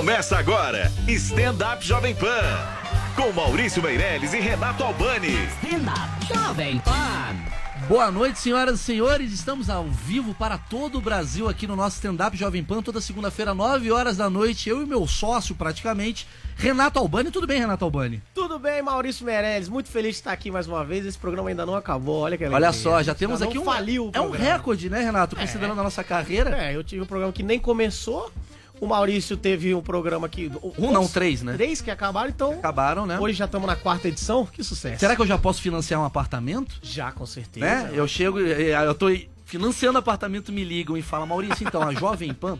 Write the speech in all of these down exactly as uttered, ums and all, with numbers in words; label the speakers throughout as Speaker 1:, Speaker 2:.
Speaker 1: Começa agora, Stand Up Jovem Pan, com Maurício Meirelles e Renato Albani.
Speaker 2: Stand Up Jovem Pan.
Speaker 3: Boa noite, senhoras e senhores. Estamos ao vivo para todo o Brasil aqui no nosso Stand Up Jovem Pan, toda segunda-feira, nove horas da noite. Eu e meu sócio, praticamente, Renato Albani. Tudo bem, Renato Albani?
Speaker 4: Tudo bem, Maurício Meirelles. Muito feliz de estar aqui mais uma vez. Esse programa ainda não acabou. Olha que alegria.
Speaker 3: Olha só, já temos
Speaker 4: já
Speaker 3: aqui um...
Speaker 4: faliu o
Speaker 3: é um
Speaker 4: programa.
Speaker 3: recorde, né, Renato? Considerando é. a nossa carreira.
Speaker 4: É, eu tive um programa que nem começou. O Maurício teve um programa que...
Speaker 3: Um não, três, né?
Speaker 4: Três que acabaram, então...
Speaker 3: Acabaram, né?
Speaker 4: Hoje já estamos na quarta edição. Que sucesso.
Speaker 3: Será que eu já posso financiar um apartamento?
Speaker 4: Já, com certeza.
Speaker 3: Né? Eu chego, eu tô financiando apartamento, me ligam e falam, Maurício, então, a Jovem Pan...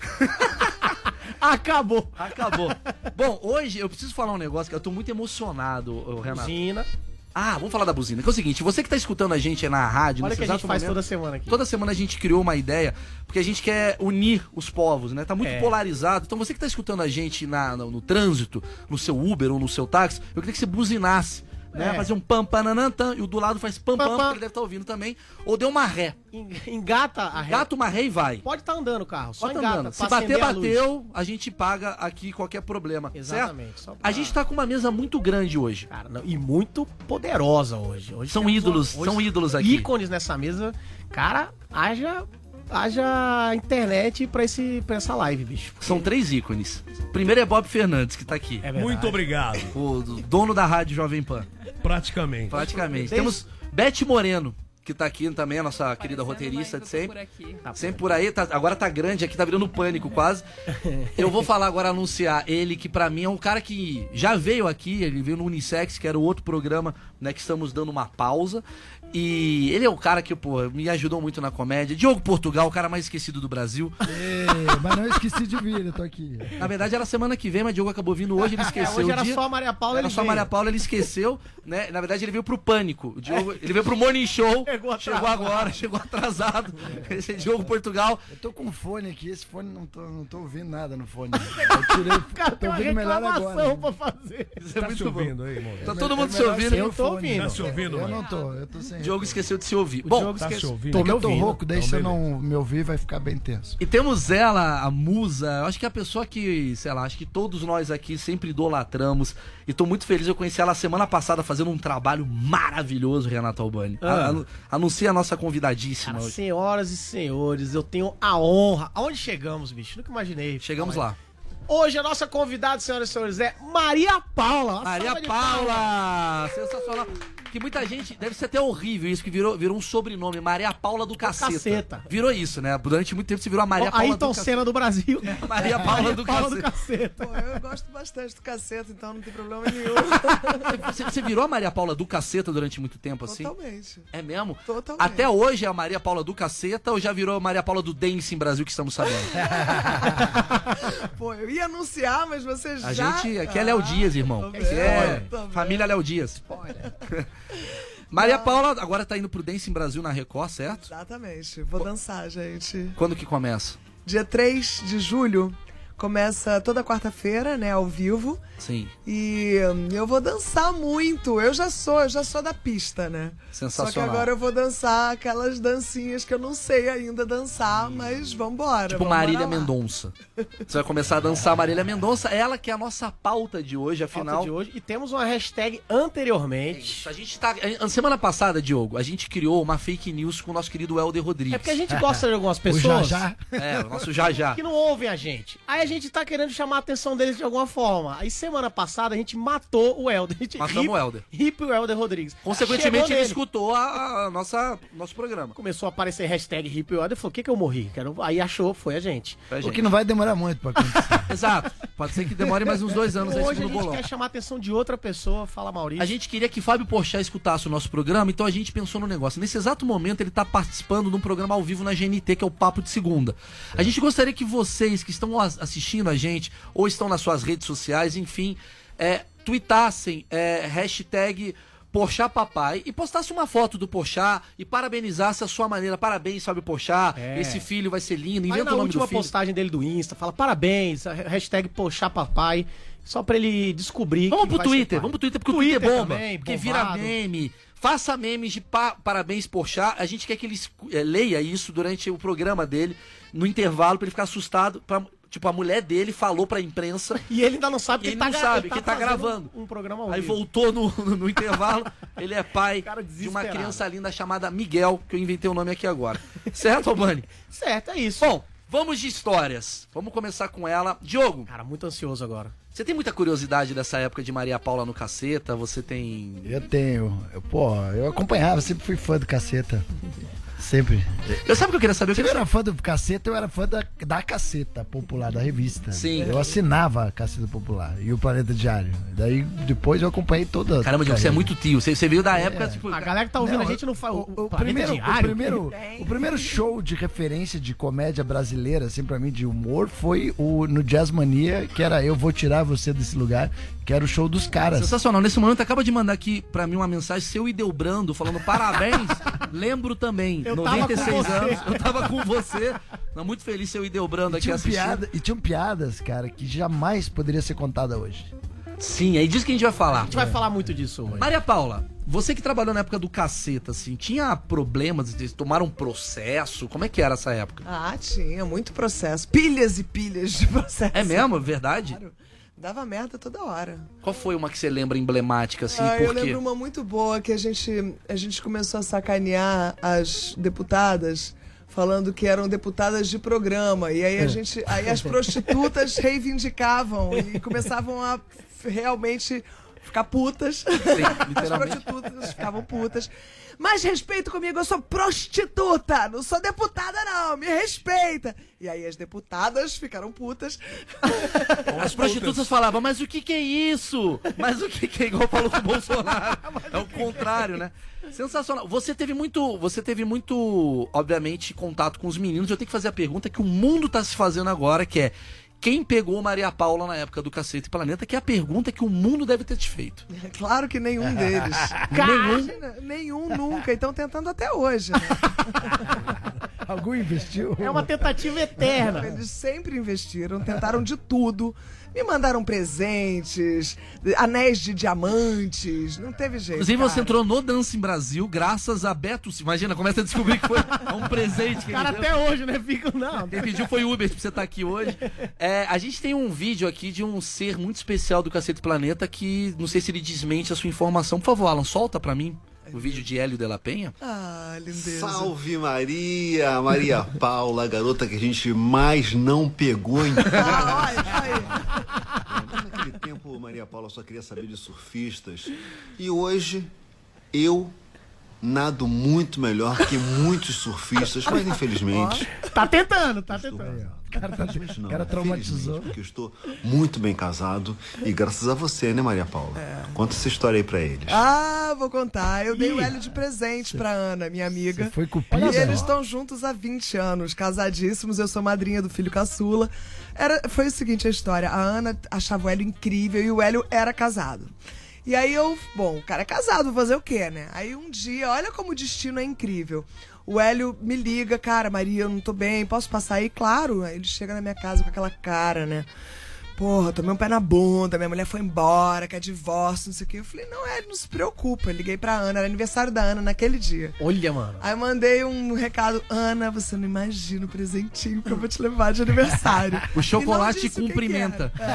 Speaker 4: Acabou.
Speaker 3: Acabou. Bom, hoje eu preciso falar um negócio que eu tô muito emocionado, Renato.
Speaker 4: Buzina.
Speaker 3: Ah, vamos falar da buzina. Que é o seguinte, você que tá escutando a gente na rádio...
Speaker 4: Olha que a gente faz
Speaker 3: momento,
Speaker 4: toda semana aqui.
Speaker 3: Toda semana a gente criou uma ideia, porque a gente quer unir os povos, né? Tá muito
Speaker 4: é. polarizado.
Speaker 3: Então você que tá escutando a gente na, no, no trânsito, no seu Uber ou no seu táxi, eu queria que você buzinasse, né?
Speaker 4: É.
Speaker 3: Fazer um pam, pananantã, e o do lado faz pam, pam,
Speaker 4: Pam,
Speaker 3: porque
Speaker 4: pam.
Speaker 3: ele deve estar ouvindo também. Ou dê uma ré.
Speaker 4: Engata a ré.
Speaker 3: Gata uma ré e vai.
Speaker 4: Pode estar andando o carro, só
Speaker 3: Pode
Speaker 4: engata.
Speaker 3: andando. Se
Speaker 4: pra
Speaker 3: bater,
Speaker 4: acender a luz.
Speaker 3: bateu, a gente paga aqui qualquer problema.
Speaker 4: Exatamente.
Speaker 3: Certo?
Speaker 4: Pra...
Speaker 3: A gente tá com uma mesa muito grande hoje.
Speaker 4: Cara, não, e muito poderosa hoje. hoje
Speaker 3: São
Speaker 4: temos
Speaker 3: ídolos,
Speaker 4: uma- hoje
Speaker 3: são ídolos aqui.
Speaker 4: Ícones nessa mesa. Cara, haja, haja internet pra, esse, pra essa live, bicho.
Speaker 3: São três ícones. O primeiro é Bob Fernandes, que tá aqui.
Speaker 4: É verdade.
Speaker 5: Muito obrigado.
Speaker 3: O dono da rádio Jovem Pan.
Speaker 5: Praticamente.
Speaker 3: Praticamente.
Speaker 4: Desde-
Speaker 3: Temos Beth Moreno, que tá aqui também, a nossa querida roteirista de sempre.
Speaker 2: Por aqui.
Speaker 3: Sempre por aí, tá- agora tá grande aqui, tá virando pânico quase. Eu vou falar agora, anunciar ele, que pra mim é um cara que já veio aqui, ele veio no Unissex, que era o outro programa, né, que estamos dando uma pausa. E ele é o cara que, pô, me ajudou muito na comédia. Diogo Portugal, o cara mais esquecido do Brasil.
Speaker 6: É, mas não esqueci de vir, eu tô aqui.
Speaker 3: Na verdade era semana que vem, mas Diogo acabou vindo hoje, ele esqueceu
Speaker 4: É, hoje era
Speaker 3: o dia.
Speaker 4: só a Maria Paula,
Speaker 3: Era
Speaker 4: ele
Speaker 3: só a
Speaker 4: veio.
Speaker 3: Maria Paula, ele esqueceu, né? Na verdade, ele veio pro Pânico. O Diogo, ele veio pro Morning Show.
Speaker 4: Chegou atrasado.
Speaker 3: Chegou agora, chegou atrasado. Esse é Diogo Portugal.
Speaker 6: Eu tô com um fone aqui, esse fone não tô, não tô ouvindo nada no fone. Eu tirei,
Speaker 4: Cara,
Speaker 6: tô
Speaker 4: tem uma
Speaker 6: ouvindo melhor
Speaker 4: reclamação
Speaker 6: agora.
Speaker 4: pra fazer.
Speaker 3: Isso é
Speaker 5: Tá se
Speaker 3: muito bom.
Speaker 5: ouvindo aí, irmão?
Speaker 3: Tá todo mundo
Speaker 6: É
Speaker 3: se
Speaker 6: melhor
Speaker 3: ouvindo.
Speaker 6: sem
Speaker 4: Eu
Speaker 6: o
Speaker 4: tô
Speaker 6: fone.
Speaker 4: ouvindo.
Speaker 5: Tá se ouvindo,
Speaker 6: Eu
Speaker 5: mano?
Speaker 6: não tô, eu tô sem.
Speaker 3: O Diogo esqueceu de se ouvir.
Speaker 4: O
Speaker 3: Bom,
Speaker 4: Diogo
Speaker 5: Tá se
Speaker 4: esqueceu.
Speaker 5: ouvindo?
Speaker 6: Tô,
Speaker 4: me
Speaker 6: eu tô
Speaker 4: ouvindo.
Speaker 6: rouco, daí
Speaker 5: Então,
Speaker 6: se eu não me ouvir vai ficar bem tenso.
Speaker 3: e temos ela, a musa, eu acho que é a pessoa que, sei lá, acho que todos nós aqui sempre idolatramos. E tô muito feliz, eu conheci ela semana passada fazendo um trabalho maravilhoso, Renato Albani.
Speaker 4: Ah.
Speaker 3: A- anu- Anuncia a nossa convidadíssima
Speaker 4: Cara,
Speaker 3: hoje.
Speaker 4: senhoras e senhores, eu tenho a honra. Aonde chegamos, bicho? Nunca imaginei.
Speaker 3: Chegamos
Speaker 4: Olha.
Speaker 3: lá.
Speaker 4: Hoje a nossa convidada, senhoras e senhores, é Maria Paula. Uma
Speaker 3: Maria
Speaker 4: salva de palmas.
Speaker 3: Paula! Sensacional. Que muita gente, deve ser até horrível isso, que virou, virou um sobrenome, Maria Paula do Caceta.
Speaker 4: Caceta.
Speaker 3: Virou isso, né? Durante muito tempo se virou a Maria
Speaker 4: Ó,
Speaker 3: Paula
Speaker 4: Ayrton
Speaker 3: do Caceta.
Speaker 4: Senna do Brasil.
Speaker 3: Maria Paula do
Speaker 4: Paula do
Speaker 3: Caceta.
Speaker 4: Caceta.
Speaker 7: Pô, eu gosto bastante do Caceta, então não tem problema nenhum.
Speaker 3: Você, você virou a Maria Paula do Caceta durante muito tempo, assim?
Speaker 7: Totalmente.
Speaker 3: É mesmo?
Speaker 7: Totalmente.
Speaker 3: Até hoje é a Maria Paula do Caceta ou já virou a Maria Paula do Dance em Brasil, que estamos sabendo?
Speaker 7: Pô, eu ia anunciar, mas você
Speaker 3: A
Speaker 7: já...
Speaker 3: gente, aqui é Léo Dias, irmão.
Speaker 7: tô
Speaker 3: Aqui
Speaker 7: vendo,
Speaker 3: é
Speaker 7: tô vendo.
Speaker 3: família Léo Dias. Maria Paula agora tá indo pro Dance em Brasil na Record, certo?
Speaker 7: Exatamente. Vou dançar, gente.
Speaker 3: Quando que começa?
Speaker 7: Dia três de julho. Começa toda quarta-feira, né, ao vivo.
Speaker 3: Sim.
Speaker 7: E hum, eu vou dançar muito. Eu já sou, eu já sou da pista, né?
Speaker 3: Sensacional.
Speaker 7: Só que agora eu vou dançar aquelas dancinhas que eu não sei ainda dançar, mas vambora.
Speaker 3: Tipo
Speaker 7: vambora
Speaker 3: Marília
Speaker 7: lá.
Speaker 3: Mendonça. Você vai começar a dançar Marília Mendonça, ela que é a nossa pauta de hoje, afinal.
Speaker 4: Pauta de hoje. E temos uma hashtag anteriormente.
Speaker 3: Isso, a gente tá. a- Semana passada, Diogo, a gente criou uma fake news com o nosso querido Helder Rodrigues.
Speaker 4: É porque a gente gosta de algumas
Speaker 6: O
Speaker 4: pessoas
Speaker 6: já já.
Speaker 3: É, o nosso já já.
Speaker 4: que não ouvem a gente. Aí a gente tá querendo chamar a atenção deles de alguma forma. Aí semana passada a gente matou o Helder. A gente
Speaker 3: Matamos
Speaker 4: hip-
Speaker 3: o Helder.
Speaker 4: Hip o Helder Rodrigues.
Speaker 3: Consequentemente,
Speaker 4: Chegou
Speaker 3: ele
Speaker 4: nele.
Speaker 3: escutou a, a nossa, nosso programa.
Speaker 4: Começou a aparecer hashtag Hip o Helder e falou: o que que eu morri? Quero... Aí achou, foi a gente.
Speaker 3: Pra
Speaker 6: O
Speaker 3: gente.
Speaker 6: que não vai demorar muito pra acontecer.
Speaker 3: Exato. Pode ser que demore mais uns dois anos aí
Speaker 4: Hoje a
Speaker 3: segundo
Speaker 4: gente
Speaker 3: bolão.
Speaker 4: quer chamar a atenção de outra pessoa. Fala, Maurício.
Speaker 3: A gente queria que Fábio Porchat escutasse o nosso programa, então a gente pensou no negócio. Nesse exato momento, ele tá participando de um programa ao vivo na G N T, que é o Papo de Segunda. A gente gostaria que vocês que estão as- assistindo a gente, ou estão nas suas redes sociais, enfim, é, tuitassem é, hashtag Porchat Papai e postasse uma foto do Porchat e parabenizasse a sua maneira. Parabéns, Fábio Porchat,
Speaker 4: É.
Speaker 3: esse filho vai ser lindo,
Speaker 4: Vai
Speaker 3: inventa
Speaker 4: na
Speaker 3: o nome
Speaker 4: última
Speaker 3: do filho.
Speaker 4: postagem dele do Insta, fala parabéns, a hashtag Poxa Papai, só pra ele descobrir.
Speaker 3: Vamos
Speaker 4: que
Speaker 3: pro
Speaker 4: vai ser
Speaker 3: Twitter,
Speaker 4: pai.
Speaker 3: vamos pro Twitter, porque o Twitter é bomba.
Speaker 4: também,
Speaker 3: porque
Speaker 4: bombado.
Speaker 3: vira meme. Faça memes de pa parabéns Porchat. A gente quer que ele escu- eh, leia isso durante o programa dele, no intervalo, pra ele ficar assustado. Pra... Tipo, a mulher dele falou pra imprensa.
Speaker 4: E ele ainda não sabe que
Speaker 3: ele
Speaker 4: ele tá,
Speaker 3: não
Speaker 4: gra-
Speaker 3: sabe
Speaker 4: ele
Speaker 3: que tá
Speaker 4: fazendo
Speaker 3: gravando.
Speaker 4: Um, um programa ao
Speaker 3: Aí
Speaker 4: vivo.
Speaker 3: voltou no, no, no intervalo. Ele é pai
Speaker 4: Cara
Speaker 3: de uma
Speaker 4: desesperado.
Speaker 3: criança linda chamada Miguel, que eu inventei o nome aqui agora. Certo, Albani?
Speaker 4: Certo, é isso.
Speaker 3: Bom, vamos de histórias. Vamos começar com ela. Diogo,
Speaker 4: Cara, muito ansioso agora.
Speaker 3: você tem muita curiosidade dessa época de Maria Paula no Caceta? Você tem...
Speaker 6: Eu tenho. Eu, pô, eu acompanhava, sempre fui fã do Caceta. Sempre.
Speaker 3: Eu sabe o que eu queria saber? Eu
Speaker 6: Se eu
Speaker 3: queria...
Speaker 6: era fã do Caceta, eu era fã da, da Caceta Popular, da revista.
Speaker 3: Sim.
Speaker 6: Eu assinava a Caceta Popular e o Planeta Diário. Daí depois eu acompanhei toda.
Speaker 3: Caramba, Diogo, você é
Speaker 6: carreira.
Speaker 3: muito tio. Você, você veio da época,
Speaker 6: É.
Speaker 3: tipo...
Speaker 4: A galera que tá ouvindo
Speaker 6: Não,
Speaker 4: a gente não faz o,
Speaker 6: O, o
Speaker 4: Planeta
Speaker 6: primeiro, o,
Speaker 4: Diário.
Speaker 6: primeiro, o primeiro show de referência de comédia brasileira, assim, pra mim, de humor, foi o, no Jazz Mania, que era Eu Vou Tirar Você Desse Lugar, que era o show dos caras.
Speaker 3: Sensacional. Nesse momento, acaba de mandar aqui pra mim uma mensagem, seu Ideobrando, falando parabéns. Lembro também,
Speaker 4: Eu tava
Speaker 3: noventa e seis
Speaker 4: com você.
Speaker 3: anos, eu tava com você. Não, muito feliz seu Ideobrando
Speaker 6: E
Speaker 3: aqui
Speaker 6: tinham,
Speaker 3: assistindo.
Speaker 6: piada, e tinham piadas, cara, que jamais poderia ser contada hoje.
Speaker 3: Sim, aí disso que a gente vai falar.
Speaker 4: A gente vai falar muito disso hoje.
Speaker 3: Maria Paula, você que trabalhou na época do Caceta, assim, tinha problemas, de tomar um processo? Como é que era essa época?
Speaker 7: Ah, tinha muito processo. Pilhas e pilhas de processo.
Speaker 3: É mesmo? Verdade?
Speaker 7: Claro. Dava merda toda hora.
Speaker 3: Qual foi uma que você lembra emblemática, assim,
Speaker 7: Ah, eu
Speaker 3: por quê?
Speaker 7: lembro uma muito boa que a gente, a gente começou a sacanear as deputadas falando que eram deputadas de programa. E aí a gente. Aí as prostitutas reivindicavam e começavam a realmente ficar putas. As
Speaker 3: literalmente.
Speaker 7: prostitutas ficavam putas. Mas respeito comigo, eu sou prostituta, não sou deputada não, me respeita. E aí as deputadas ficaram putas.
Speaker 3: As prostitutas falavam, mas o que que é isso? Mas o que que é igual falou com o Bolsonaro? É o contrário, né? Sensacional. Você teve muito, você teve muito, obviamente, contato com os meninos. Eu tenho que fazer a pergunta que o mundo tá se fazendo agora, que é: quem pegou Maria Paula na época do Cacete e Planeta? Que é a pergunta que o mundo deve ter te feito.
Speaker 7: Claro que nenhum deles. nenhum? Nenhum nunca. E estão tentando até hoje, né?
Speaker 6: Algum investiu?
Speaker 4: É uma tentativa eterna.
Speaker 7: Eles sempre investiram, tentaram de tudo. Me mandaram presentes, anéis de diamantes, não teve jeito.
Speaker 3: Inclusive,
Speaker 7: cara.
Speaker 3: você entrou no Dança em Brasil graças a Beto. Imagina, começa a descobrir que foi um presente que
Speaker 4: Cara,
Speaker 3: ele deu.
Speaker 4: até hoje, né? Fica, não.
Speaker 3: Quem pediu foi o Uber pra você estar aqui hoje. É, a gente tem um vídeo aqui de um ser muito especial do Cacete Planeta que não sei se ele desmente a sua informação. Por favor, Alan, solta pra mim o vídeo de Hélio de la Penha.
Speaker 7: Ah, lindeza.
Speaker 5: Salve Maria, Maria Paula, a garota que a gente mais não pegou em
Speaker 7: Ah, olha, aí.
Speaker 5: Naquele tempo, Maria Paula só queria saber de surfistas. E hoje, eu nado muito melhor que muitos surfistas, mas infelizmente...
Speaker 4: Tá tentando, tá tentando.
Speaker 6: O cara, tá,
Speaker 5: Infelizmente não,
Speaker 6: o cara traumatizou.
Speaker 5: infelizmente, porque eu estou muito bem casado e graças a você, né, Maria Paula? Conta essa história aí pra eles.
Speaker 7: Ah, vou contar. Eu dei o Hélio de presente pra Ana, minha amiga.
Speaker 6: Você foi com o
Speaker 7: E
Speaker 6: Pisa?
Speaker 7: eles estão juntos há vinte anos, casadíssimos. Eu sou madrinha do filho caçula. Era, foi o seguinte a história. A Ana achava o Hélio incrível e o Hélio era casado. E aí eu, bom, o cara é casado, vou fazer o quê, né? Aí um dia, olha como o destino é incrível. O Hélio me liga, cara, Maria, eu não tô bem, posso passar aí? Claro. Aí ele chega na minha casa com aquela cara, né? Porra, tomei um pé na bunda, minha mulher foi embora, quer divórcio, não sei o quê. Eu falei, não, Hélio, não se preocupa. Eu liguei pra Ana, era aniversário da Ana naquele dia.
Speaker 4: Olha, mano.
Speaker 7: Aí eu mandei um recado, Ana, você não imagina o presentinho que eu vou te levar de aniversário.
Speaker 3: O chocolate
Speaker 7: E não disse o que
Speaker 3: cumprimenta.
Speaker 7: que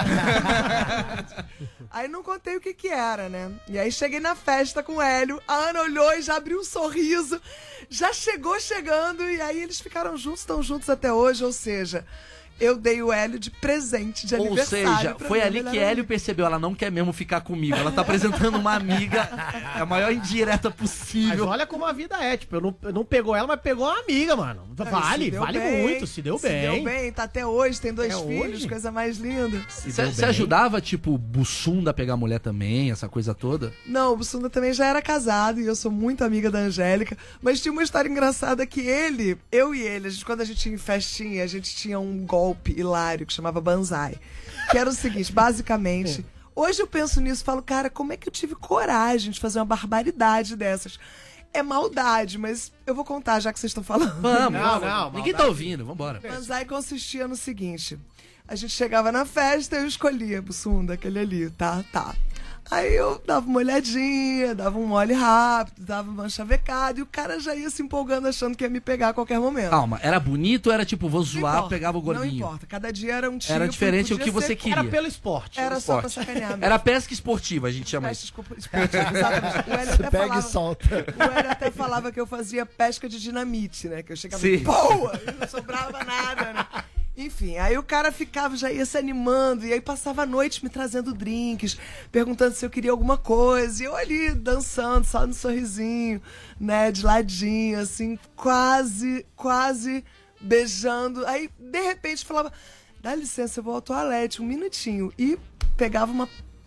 Speaker 7: era. É. Aí não contei o que que era, né? E aí cheguei na festa com o Hélio, a Ana olhou e já abriu um sorriso, já chegou chegando, e aí eles ficaram juntos, estão juntos até hoje, ou seja... Eu dei o Hélio de presente de
Speaker 3: Ou
Speaker 7: aniversário.
Speaker 3: seja,
Speaker 7: pra
Speaker 3: foi
Speaker 7: minha
Speaker 3: ali que
Speaker 7: melhor
Speaker 3: Hélio
Speaker 7: amiga.
Speaker 3: percebeu, ela não quer mesmo ficar comigo. Ela tá apresentando uma amiga, a maior indireta
Speaker 4: Mas
Speaker 3: possível.
Speaker 4: olha como a vida é, tipo, eu não, eu não pegou ela, mas pegou uma amiga, mano.
Speaker 7: Não,
Speaker 4: Vale,
Speaker 7: se deu
Speaker 4: vale
Speaker 7: bem,
Speaker 4: muito, se deu
Speaker 7: Se
Speaker 4: bem.
Speaker 7: deu bem, tá até hoje, tem dois
Speaker 4: Até
Speaker 7: filhos,
Speaker 4: hoje?
Speaker 7: coisa mais linda.
Speaker 3: Você
Speaker 4: deu bem.
Speaker 3: ajudava, tipo, Bussunda a pegar a mulher também, essa coisa toda?
Speaker 7: Não, o Bussunda também já era casado e eu sou muito amiga da Angélica. Mas tinha uma história engraçada que ele, eu e ele, a gente, quando a gente ia em festinha, a gente tinha um golpe hilário que chamava Banzai. Que era o seguinte, basicamente... Hoje eu penso nisso e falo, cara, como é que eu tive coragem de fazer uma barbaridade dessas? É maldade, mas eu vou contar já que vocês estão falando.
Speaker 3: Vamos,
Speaker 4: Não,
Speaker 3: vamos.
Speaker 4: não,
Speaker 3: Ninguém tá
Speaker 4: maldade.
Speaker 3: ouvindo, vambora.
Speaker 7: Banzai consistia no seguinte: a gente chegava na festa e eu escolhia Bussunda, aquele ali, tá, tá. Aí eu dava uma olhadinha, dava um mole rápido, dava uma chavecada, e o cara já ia se empolgando achando que ia me pegar a qualquer momento.
Speaker 3: Calma, era bonito ou era tipo, vou zoar,
Speaker 7: importa,
Speaker 3: pegava o
Speaker 7: Não
Speaker 3: gordinho?
Speaker 7: importa, cada dia era um tipo.
Speaker 3: Era diferente o
Speaker 7: podia
Speaker 3: que você
Speaker 7: ser-
Speaker 3: queria.
Speaker 4: Era pelo esporte.
Speaker 7: Era só pra
Speaker 3: Esporte.
Speaker 7: sacanear mesmo.
Speaker 3: Era pesca esportiva, a gente chama
Speaker 7: Pesca
Speaker 3: isso.
Speaker 7: esco- esportiva, exatamente. O Hélio
Speaker 6: Você
Speaker 7: até
Speaker 6: pega
Speaker 7: falava,
Speaker 6: e solta.
Speaker 7: o Hélio até falava que eu fazia pesca de dinamite, né? Que eu chegava
Speaker 3: Sim.
Speaker 7: e boa! E não sobrava nada, né? Enfim, aí o cara ficava, já ia se animando, e aí passava a noite me trazendo drinks, perguntando se eu queria alguma coisa, e eu ali dançando, só no sorrisinho, né, de ladinho, assim, quase, quase beijando. Aí, de repente, falava, dá licença, eu vou ao toalete, um minutinho. E pegava uma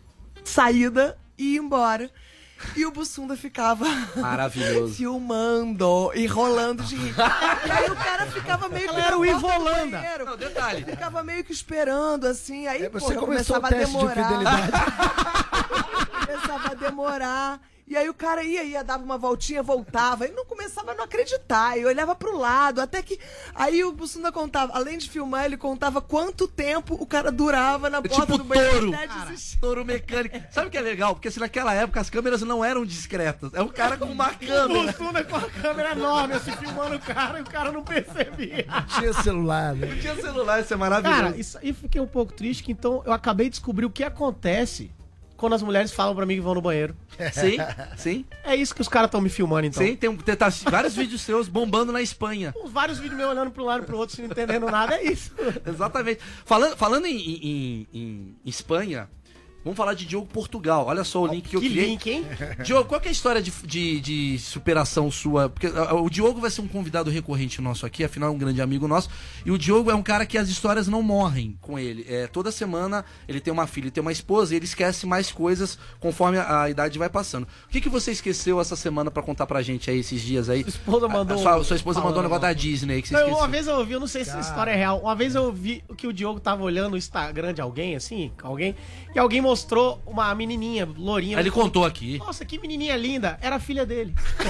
Speaker 7: saída e ia embora. E o Bussunda ficava
Speaker 3: Maravilhoso.
Speaker 7: filmando e rolando de rir. E aí o cara ficava meio que
Speaker 4: Ela era
Speaker 7: na
Speaker 4: o
Speaker 7: porta
Speaker 4: Ivo
Speaker 7: do
Speaker 4: Holanda.
Speaker 7: banheiro.
Speaker 3: Não, detalhe.
Speaker 7: Ficava meio que esperando, assim. Aí,
Speaker 6: É, você
Speaker 7: porra, eu
Speaker 6: começou o
Speaker 7: começava a
Speaker 6: teste de
Speaker 7: demorar.
Speaker 6: fidelidade.
Speaker 7: Começava a demorar. E aí o cara ia, ia, dava uma voltinha, voltava. E não começava a não acreditar. E olhava pro lado. Até que. Aí o Bussunda contava, além de filmar, ele contava quanto tempo o cara durava na porta
Speaker 3: Tipo
Speaker 7: do banheiro.
Speaker 3: touro.
Speaker 7: até
Speaker 3: Cara,
Speaker 7: desistir.
Speaker 3: touro mecânico. Sabe o que é legal? Porque assim, naquela época as câmeras não eram discretas. É um cara com uma
Speaker 4: O
Speaker 3: câmera.
Speaker 4: Bussunda com a câmera enorme, assim, filmando o cara, e o cara não percebia.
Speaker 6: Tinha celular, né?
Speaker 3: Não tinha celular, isso é maravilhoso.
Speaker 4: Cara, isso aí fiquei um pouco triste, que então eu acabei de descobrir o que acontece quando as mulheres falam pra mim que vão no banheiro.
Speaker 3: Sim, sim,
Speaker 4: É isso que os caras estão me filmando, então.
Speaker 3: sim. Tem, um- tem tá, vários vídeos seus bombando na Espanha.
Speaker 4: Uns vários vídeos meus olhando pra um lado e pro outro, sem não entendendo nada, é isso.
Speaker 3: Exatamente. Falando, falando em, em- em- em Espanha, vamos falar de Diogo Portugal. Olha só o link que eu
Speaker 4: Que
Speaker 3: criei.
Speaker 4: link, hein?
Speaker 3: Diogo, qual que é a história de, de, de superação sua? Porque uh, o Diogo vai ser um convidado recorrente nosso aqui, afinal é um grande amigo nosso. E o Diogo é um cara que as histórias não morrem com ele. É, toda semana ele tem uma filha e tem uma esposa e ele esquece mais coisas conforme a, a idade vai passando. O que, que você esqueceu essa semana pra contar pra gente aí, esses dias aí?
Speaker 4: Sua esposa mandou
Speaker 3: A, a sua, sua esposa
Speaker 4: falando
Speaker 3: mandou um negócio da
Speaker 4: alguma coisa.
Speaker 3: Disney aí que você
Speaker 4: Não,
Speaker 3: esqueceu.
Speaker 4: uma vez eu ouvi, eu não sei se essa história é real. Uma vez eu ouvi que o Diogo tava olhando o Instagram de alguém, assim, alguém, e alguém mostrou uma menininha, lourinha.
Speaker 3: Aí ele contou aqui.
Speaker 4: Nossa, que menininha linda. Era a filha dele.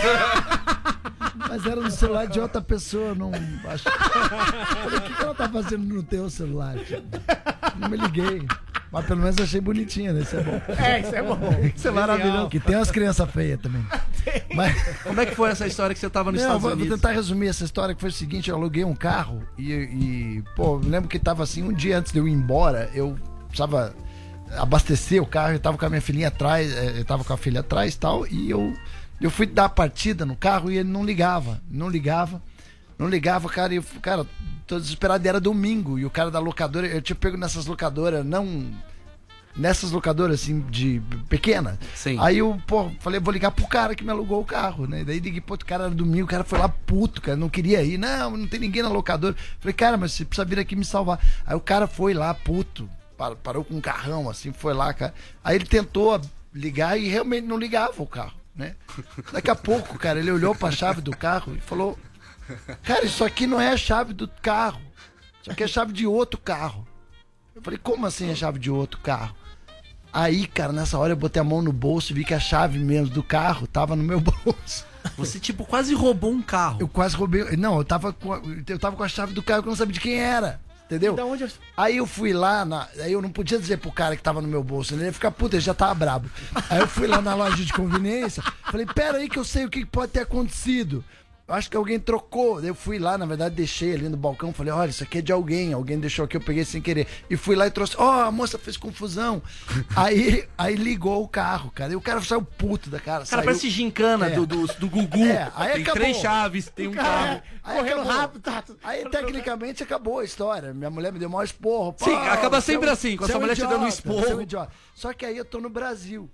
Speaker 6: Mas era no celular de outra pessoa, não acho. Falei, o que que ela tá fazendo no teu celular? Tio? Não me liguei. Mas pelo menos achei bonitinha, né? Isso é bom.
Speaker 4: É, isso é bom. Isso é maravilhoso.
Speaker 6: Que tem umas crianças feias também. Mas,
Speaker 3: Como é que foi essa história que você tava nos
Speaker 6: não,
Speaker 3: Estados
Speaker 6: vou, vou
Speaker 3: Unidos?
Speaker 6: tentar resumir essa história, que foi o seguinte: eu aluguei um carro e, e pô, eu lembro que tava assim, um dia antes de eu ir embora, eu precisava abastecer o carro, eu tava com a minha filhinha atrás, eh, eu tava com a filha atrás e tal, e eu, eu fui dar a partida no carro e ele não ligava, não ligava, não ligava, cara, e eu, cara, tô desesperado, e era domingo, e o cara da locadora, eu tinha pego nessas locadoras, não... Nessas locadoras, assim, de pequena.
Speaker 3: Sim.
Speaker 6: Aí eu, pô, falei, vou ligar pro cara que me alugou o carro, né? Daí liguei pro outro cara, era domingo, o cara foi lá puto, cara, não queria ir. Não, não tem ninguém na locadora. Falei, cara, mas você precisa vir aqui me salvar. Aí o cara foi lá, puto, parou, parou com um carrão, assim, foi lá, cara. Aí ele tentou ligar e realmente não ligava o carro, né? Daqui a pouco, cara, ele olhou pra chave do carro e falou, cara, isso aqui não é a chave do carro. Isso aqui é a chave de outro carro. Eu falei, como assim a chave de outro carro? Aí, cara, nessa hora eu botei a mão no bolso e vi que a chave mesmo do carro tava no meu bolso.
Speaker 3: Você, tipo, quase roubou um carro.
Speaker 6: Eu quase roubei. Não, eu tava com a, eu tava com a chave do carro que eu não sabia de quem era. Entendeu?
Speaker 4: Da onde eu...
Speaker 6: Aí eu fui lá, na, aí eu não podia dizer pro cara que tava no meu bolso, ele ia ficar puto, ele já tava brabo. Aí eu fui lá na loja de conveniência, falei, pera aí que eu sei o que pode ter acontecido. Eu acho que alguém trocou. Daí eu fui lá, na verdade, deixei ali no balcão. Falei, olha, isso aqui é de alguém. Alguém deixou aqui, eu peguei sem querer. E fui lá e trouxe. Ó, oh, a moça fez confusão. aí, aí ligou o carro, cara. E o cara saiu puto da cara.
Speaker 3: Cara,
Speaker 6: saiu...
Speaker 3: parece gincana
Speaker 6: É.
Speaker 3: do, do, do Gugu.
Speaker 6: É, aí
Speaker 3: tem
Speaker 6: acabou.
Speaker 3: três chaves, tem um carro.
Speaker 6: Aí
Speaker 4: Correndo
Speaker 6: acabou.
Speaker 4: rápido, tá?
Speaker 6: Aí, tecnicamente, acabou a história. Minha mulher me deu maior esporro. Pô,
Speaker 3: Sim, acaba
Speaker 6: você é
Speaker 3: sempre
Speaker 6: um-
Speaker 3: assim, com a
Speaker 6: você
Speaker 3: sua
Speaker 6: é um
Speaker 3: mulher te dando um
Speaker 6: idiota,
Speaker 3: esporro.
Speaker 6: você é um idiota. Só que aí eu tô no Brasil.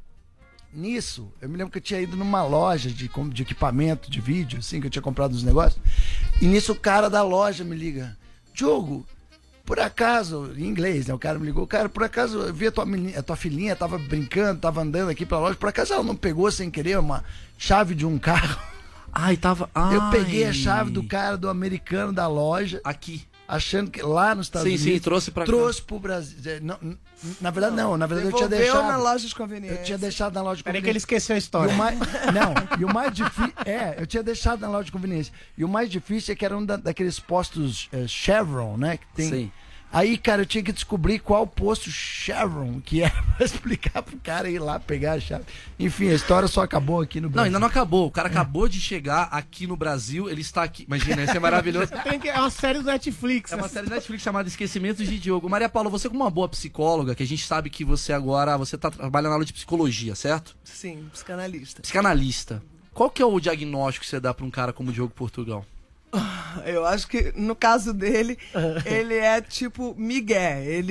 Speaker 6: Nisso, eu me lembro que eu tinha ido numa loja de, com- de equipamento de vídeo, assim, que eu tinha comprado uns negócios. E nisso o cara da loja me liga. Diogo, por acaso, em inglês, né? O cara me ligou, cara, por acaso eu vi a tua, menina, a tua filhinha, tava brincando, tava andando aqui pela loja, por acaso ela não pegou sem querer uma chave de um carro?
Speaker 3: Ai, tava. Ai.
Speaker 6: Eu peguei a chave do cara, do americano da loja,
Speaker 3: Aqui.
Speaker 6: achando que lá nos Estados
Speaker 3: Sim,
Speaker 6: Unidos.
Speaker 3: sim, trouxe pra cá.
Speaker 6: Trouxe pro Brasil. É, não, n- na verdade, não, na verdade eu tinha
Speaker 7: Devolveu
Speaker 6: deixado.
Speaker 7: na loja de conveniência.
Speaker 6: Eu tinha deixado na loja de
Speaker 4: Peraí que ele
Speaker 6: conveniência.
Speaker 4: esqueceu a
Speaker 6: E
Speaker 4: história.
Speaker 6: o mais, não, e o mais difícil. É, eu tinha deixado na loja de conveniência. E o mais difícil é que era um da- daqueles postos eh, Chevron, né? Que tem.
Speaker 3: Sim.
Speaker 6: Aí, cara, eu tinha que descobrir qual posto Chevron que era pra explicar pro cara ir lá pegar a chave. Enfim, a história só acabou aqui no Brasil.
Speaker 3: Não, ainda não acabou. O cara acabou de chegar aqui no Brasil, ele está aqui. Imagina, isso é maravilhoso.
Speaker 4: Tem que- É uma série do Netflix.
Speaker 3: É uma série da Netflix chamada Esquecimentos de Diogo. Maria Paula, você como uma boa psicóloga, que a gente sabe que você agora, você tá trabalhando na aula de psicologia, certo?
Speaker 7: Sim, psicanalista.
Speaker 3: Psicanalista. Qual que é o diagnóstico que você dá pra um cara como o Diogo Portugal?
Speaker 7: Eu acho que, no caso dele, ele é tipo Miguel. Ele...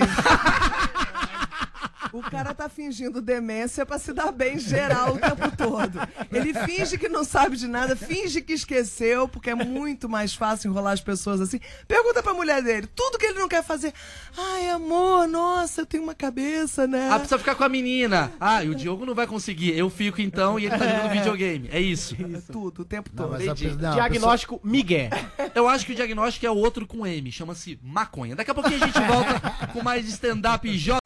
Speaker 7: O cara tá fingindo demência pra se dar bem geral o tempo todo. Ele finge que não sabe de nada, finge que esqueceu, porque é muito mais fácil enrolar as pessoas assim. Pergunta pra mulher dele, tudo que ele não quer fazer. Ai, amor, nossa, eu tenho uma cabeça, né?
Speaker 3: Ah, precisa ficar com a menina. Ah, e o Diogo não vai conseguir. Eu fico então e ele tá jogando videogame. É isso.
Speaker 7: Isso, tudo, o tempo
Speaker 6: Não,
Speaker 7: todo.
Speaker 6: mas a,
Speaker 3: Entendi.
Speaker 6: não, a
Speaker 4: Diagnóstico Miguel.
Speaker 3: Eu acho que o diagnóstico é outro com M, chama-se maconha. Daqui a pouquinho a gente volta com mais stand-up jovem.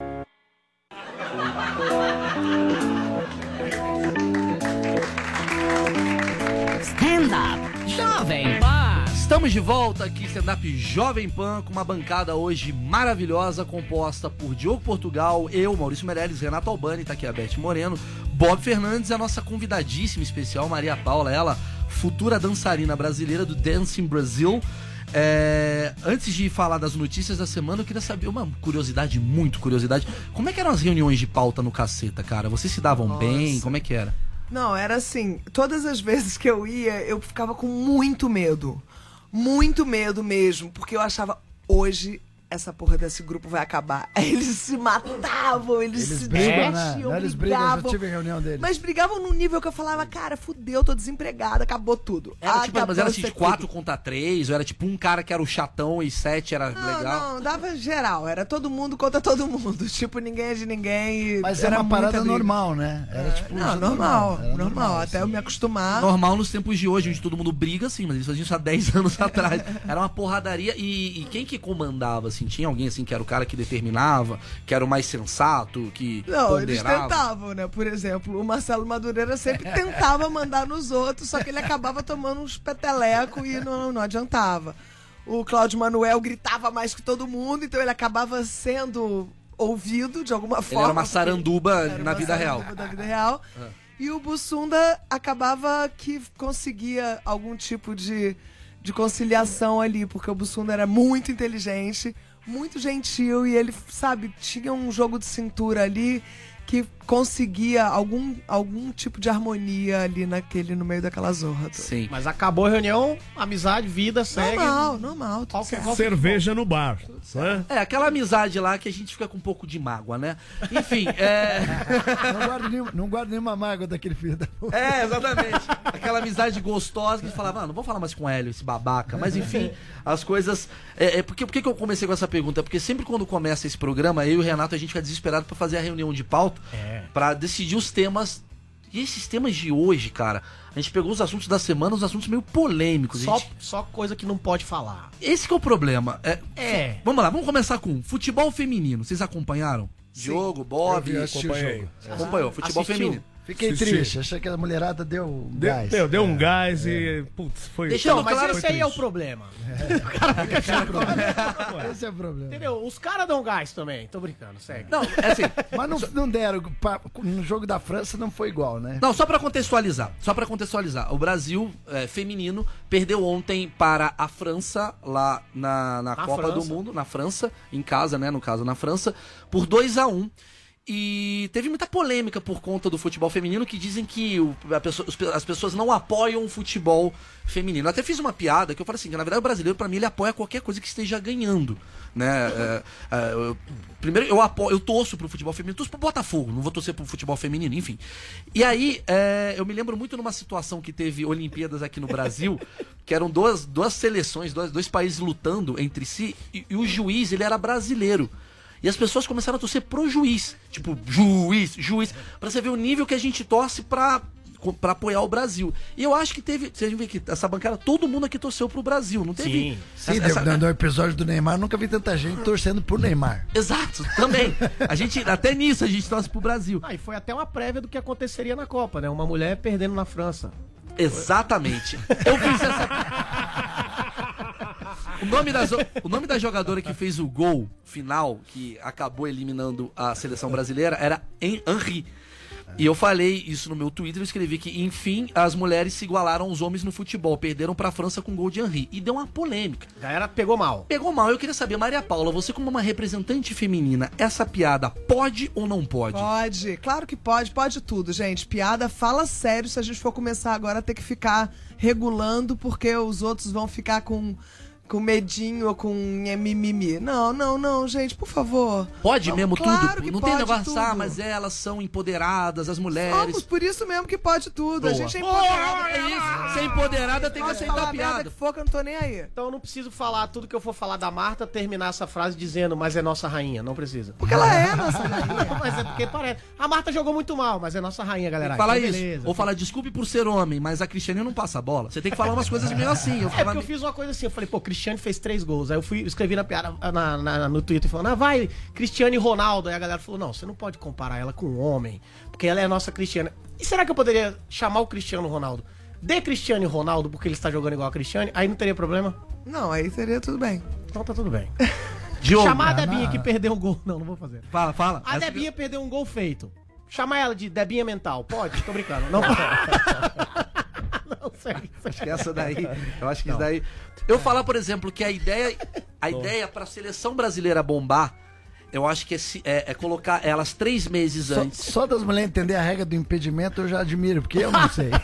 Speaker 2: Stand Up Jovem Pan.
Speaker 3: Estamos de volta aqui, stand-up Jovem Pan, com uma bancada hoje maravilhosa, composta por Diogo Portugal, eu, Maurício Meirelles, Renato Albani, tá aqui a Beth Moreno, Bob Fernandes, a nossa convidadíssima especial, Maria Paula, ela, futura dançarina brasileira do Dancing Brasil. É, antes de falar das notícias da semana, eu queria saber uma curiosidade, muito curiosidade. Como é que eram as reuniões de pauta no Caceta, cara? Vocês se davam
Speaker 7: Nossa.
Speaker 3: bem? Como é que era?
Speaker 7: Não, era assim, todas as vezes que eu ia, eu ficava com muito medo. Muito medo mesmo, porque eu achava, hoje essa porra desse grupo vai acabar. Aí eles se matavam, eles,
Speaker 6: Eles
Speaker 7: se
Speaker 6: brigam, né?
Speaker 7: divertiam,
Speaker 6: Não, eles brigam, eu já
Speaker 7: brigavam.
Speaker 6: tive reunião deles.
Speaker 7: Mas brigavam num nível que eu falava, cara, fudeu, tô desempregada, acabou tudo.
Speaker 3: Era, tipo,
Speaker 7: Acabou
Speaker 3: mas era assim, de
Speaker 7: isso aqui.
Speaker 3: quatro contra três? Ou era tipo um cara que era o chatão e sete era
Speaker 7: Não,
Speaker 3: legal?
Speaker 7: não, dava geral, era todo mundo contra todo mundo. Tipo, ninguém é de ninguém. e
Speaker 6: Mas
Speaker 7: era
Speaker 6: era uma
Speaker 7: muita
Speaker 6: parada
Speaker 7: briga.
Speaker 6: normal, né? Era tipo.
Speaker 7: Não,
Speaker 6: isso
Speaker 7: normal,
Speaker 6: era
Speaker 7: normal, até
Speaker 6: assim.
Speaker 7: eu me acostumar.
Speaker 3: Normal nos tempos de hoje, onde todo mundo briga, assim, mas eles faziam isso há dez anos atrás. Era uma porradaria. E, e quem que comandava, assim? Tinha alguém, assim, que era o cara que determinava, que era o mais sensato, que
Speaker 7: Não, eles
Speaker 3: ponderava?
Speaker 7: tentavam, né? Por exemplo, o Marcelo Madureira sempre tentava mandar nos outros, só que ele acabava tomando uns peteleco e não, não adiantava. O Cláudio Manuel gritava mais que todo mundo, então ele acabava sendo ouvido de alguma
Speaker 3: Ele
Speaker 7: forma.
Speaker 3: era uma saranduba
Speaker 7: Era
Speaker 3: na
Speaker 7: uma
Speaker 3: vida real.
Speaker 7: saranduba da vida real. E o Bussunda acabava que conseguia algum tipo de, de conciliação ali, porque o Bussunda era muito inteligente, muito gentil, e ele, sabe, tinha um jogo de cintura ali que conseguia algum, algum tipo de harmonia ali naquele, no meio daquela zorra toda.
Speaker 3: Sim.
Speaker 4: Mas acabou a reunião, amizade, vida, segue.
Speaker 7: Normal, normal. tudo
Speaker 4: Qual que é
Speaker 7: certo.
Speaker 8: Cerveja no bar, né?
Speaker 3: É, aquela amizade lá que a gente fica com um pouco de mágoa, né? Enfim, é...
Speaker 6: Não guardo, nenhum, não guardo nenhuma mágoa daquele filho da puta.
Speaker 3: É, exatamente. Aquela amizade gostosa que a gente falava, ah, não vou falar mais com o Hélio, esse babaca. Mas enfim, as coisas... É, é, porque, por que que eu comecei com essa pergunta? Porque sempre quando começa esse programa, eu e o Renato, a gente fica desesperado pra fazer a reunião de pauta,
Speaker 4: É.
Speaker 3: pra decidir os temas. E esses temas de hoje, cara, a gente pegou os assuntos da semana, os assuntos meio polêmicos. a
Speaker 4: Só,
Speaker 3: gente-
Speaker 4: só coisa que não pode falar.
Speaker 3: Esse que é o problema. É,
Speaker 4: É.
Speaker 3: Vamos lá, vamos começar com futebol feminino. Vocês acompanharam? Diogo, Bob,
Speaker 6: Eu vi, assisti o
Speaker 8: acompanhei.
Speaker 6: jogo.
Speaker 3: acompanhou. Futebol
Speaker 4: Assistiu?
Speaker 3: feminino.
Speaker 6: Fiquei
Speaker 8: Assisti.
Speaker 6: triste, achei que a mulherada deu um
Speaker 8: Deu,
Speaker 6: gás.
Speaker 8: deu, deu um
Speaker 6: É.
Speaker 8: gás e. Putz, foi.
Speaker 3: Deixa eu-
Speaker 4: Não, mas
Speaker 3: claro,
Speaker 4: esse
Speaker 8: foi
Speaker 4: aí é o
Speaker 8: triste.
Speaker 4: problema.
Speaker 6: Esse é o problema.
Speaker 4: Entendeu? Os caras dão gás também. Tô brincando, segue.
Speaker 3: Não, é assim.
Speaker 6: Mas não, não deram. pa- No jogo da França não foi igual, né?
Speaker 3: Não, só pra contextualizar. Só pra contextualizar. O Brasil é, feminino perdeu ontem para a França, lá na, na
Speaker 4: Na
Speaker 3: Copa
Speaker 4: França.
Speaker 3: do Mundo, na França, em casa, né? No caso, na França, por dois a um. E teve muita polêmica por conta do futebol feminino, que dizem que o- a pessoa- os pe- as pessoas não apoiam o futebol feminino. Eu até fiz uma piada que eu falei assim, que na verdade o brasileiro, pra mim, ele apoia qualquer coisa que esteja ganhando, né? É, é, eu- primeiro, eu apoio, eu torço pro futebol feminino, torço pro Botafogo, não vou torcer pro futebol feminino, enfim. E aí, é, eu me lembro muito numa situação que teve Olimpíadas aqui no Brasil, que eram duas, duas seleções, dois, dois países lutando entre si, e, e o juiz, ele era brasileiro. E as pessoas começaram a torcer pro juiz. Tipo, juiz, juiz. Pra você ver o nível que a gente torce pra, pra apoiar o Brasil. E eu acho que teve. Vocês vê que essa bancada, todo mundo aqui torceu pro Brasil. Não teve.
Speaker 4: Sim.
Speaker 6: Sim,
Speaker 3: essa-
Speaker 6: deu- no episódio do Neymar, nunca vi tanta gente torcendo pro Neymar.
Speaker 3: Exato, também. A gente, até nisso a gente torce pro Brasil.
Speaker 4: Ah, e foi até uma prévia do que aconteceria na Copa, né? Uma mulher perdendo na França.
Speaker 3: Exatamente. Eu fiz essa. O nome, da, o nome da jogadora que fez o gol final, que acabou eliminando a seleção brasileira, era Henry. E eu falei isso no meu Twitter, eu escrevi que, enfim, as mulheres se igualaram aos homens no futebol, perderam pra França com gol de Henry. E deu uma polêmica.
Speaker 4: A galera pegou mal.
Speaker 3: Pegou mal. Eu queria saber, Maria Paula, você como uma representante feminina, essa piada pode ou não pode?
Speaker 7: Pode, claro que pode, pode tudo, gente. Piada, fala sério se a gente for começar agora a ter que ficar regulando, porque os outros vão ficar com... com medinho ou com mimimi. Não, não, não, gente, por favor.
Speaker 3: Pode
Speaker 7: não,
Speaker 3: mesmo
Speaker 7: claro
Speaker 3: tudo?
Speaker 7: Que
Speaker 3: não
Speaker 7: pode
Speaker 3: tem negócio,
Speaker 7: tudo.
Speaker 3: ah, mas elas são empoderadas, as mulheres.
Speaker 7: Somos, por isso mesmo que pode tudo.
Speaker 3: Boa.
Speaker 7: A gente é empoderada.
Speaker 3: É isso. Ser empoderada tem que
Speaker 7: Pode
Speaker 3: aceitar
Speaker 7: falar
Speaker 3: a
Speaker 7: merda
Speaker 3: piada.
Speaker 7: que for, que eu não tô nem aí.
Speaker 4: Então eu não preciso falar tudo que eu for falar da Marta, terminar essa frase dizendo, mas é nossa rainha. Não precisa.
Speaker 7: Porque ela é nossa rainha.
Speaker 4: Mas é porque parece. A Marta jogou muito mal, mas é nossa rainha, galera.
Speaker 3: Falar
Speaker 4: Então,
Speaker 3: isso.
Speaker 4: beleza.
Speaker 3: Ou falar, desculpe por ser homem, mas a Cristiane não passa a bola. Você tem que falar umas coisas meio assim. Eu
Speaker 4: É
Speaker 3: ficava
Speaker 4: porque eu fiz uma coisa assim, eu falei, pô, Cristiane fez três gols. Aí eu fui, escrevi na piada na, na- no Twitter falando, ah, vai, Cristiane e Ronaldo. Aí a galera falou, não, você não pode comparar ela com um homem, porque ela é a nossa Cristiane. E será que eu poderia chamar o Cristiano Ronaldo de Cristiane Ronaldo, porque ele está jogando igual a Cristiane? Aí não teria problema?
Speaker 7: Não, aí seria tudo bem.
Speaker 4: Então tá tudo bem.
Speaker 3: Diogo.
Speaker 4: Chamar a Debinha que perdeu um gol. Não, não vou fazer.
Speaker 3: Fala, fala.
Speaker 4: A
Speaker 3: Essa-
Speaker 4: Debinha perdeu um gol feito. Chamar ela de Debinha mental. Pode? Tô brincando. Não pode. Não sei.
Speaker 3: Acho que essa daí. Eu acho que isso daí. Eu falar, por exemplo, que a ideia. A ideia pra seleção brasileira bombar, eu acho que é, se- é- é colocar elas três meses
Speaker 6: Só,
Speaker 3: antes.
Speaker 6: só das mulheres entender a regra do impedimento eu já admiro, porque eu não sei.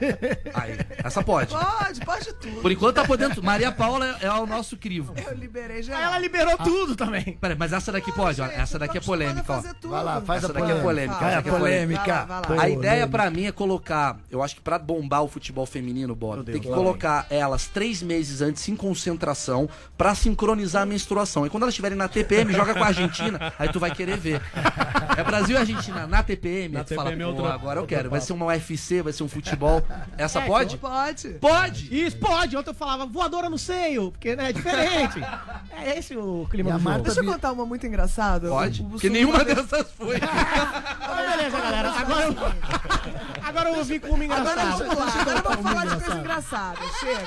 Speaker 3: Aí, essa pode.
Speaker 7: Pode, pode tudo.
Speaker 3: Por enquanto tá podendo. Maria Paula é, é o nosso crivo.
Speaker 7: Eu liberei já.
Speaker 4: Aí ela liberou tudo também.
Speaker 3: Peraí, mas essa daqui pode, ó. Essa daqui é polêmica, ó.
Speaker 6: Vai lá, faz
Speaker 3: Essa
Speaker 6: a
Speaker 3: daqui é
Speaker 6: polêmica.
Speaker 3: polêmica.
Speaker 6: Vai
Speaker 3: Essa
Speaker 6: a
Speaker 3: aqui é polêmica.
Speaker 6: polêmica.
Speaker 7: Vai lá, vai lá.
Speaker 6: Pô,
Speaker 3: A ideia
Speaker 6: lembra.
Speaker 3: pra mim é colocar, eu acho que pra bombar o futebol feminino, Bola, tem que
Speaker 4: Deus,
Speaker 3: colocar elas três meses antes em concentração pra sincronizar a menstruação. E quando elas estiverem na T P M, joga com a Argentina, aí tu vai querer ver. É Brasil e Argentina na T P M,
Speaker 8: Na
Speaker 3: aí tu fala,
Speaker 8: T P M é
Speaker 3: pô,
Speaker 8: outra-
Speaker 3: agora eu
Speaker 8: outra
Speaker 3: quero. Vai
Speaker 8: papo.
Speaker 3: ser uma U F C, vai ser um futebol. Essa
Speaker 4: É,
Speaker 3: pode?
Speaker 7: Pode.
Speaker 3: Pode!
Speaker 4: Isso, pode. Ontem eu falava voadora no seio, porque né, é diferente. É esse o clima
Speaker 6: E a
Speaker 4: do jogo.
Speaker 6: Marta-
Speaker 7: Deixa eu contar uma muito engraçada.
Speaker 3: Pode?
Speaker 7: O- o
Speaker 3: Porque
Speaker 7: Sul-
Speaker 3: nenhuma dessas foi.
Speaker 4: Ah, beleza, galera. Agora eu, agora eu vou vir com uma
Speaker 7: Agora
Speaker 4: engraçada.
Speaker 7: vamos lá, agora vamos falar de coisa engraçada.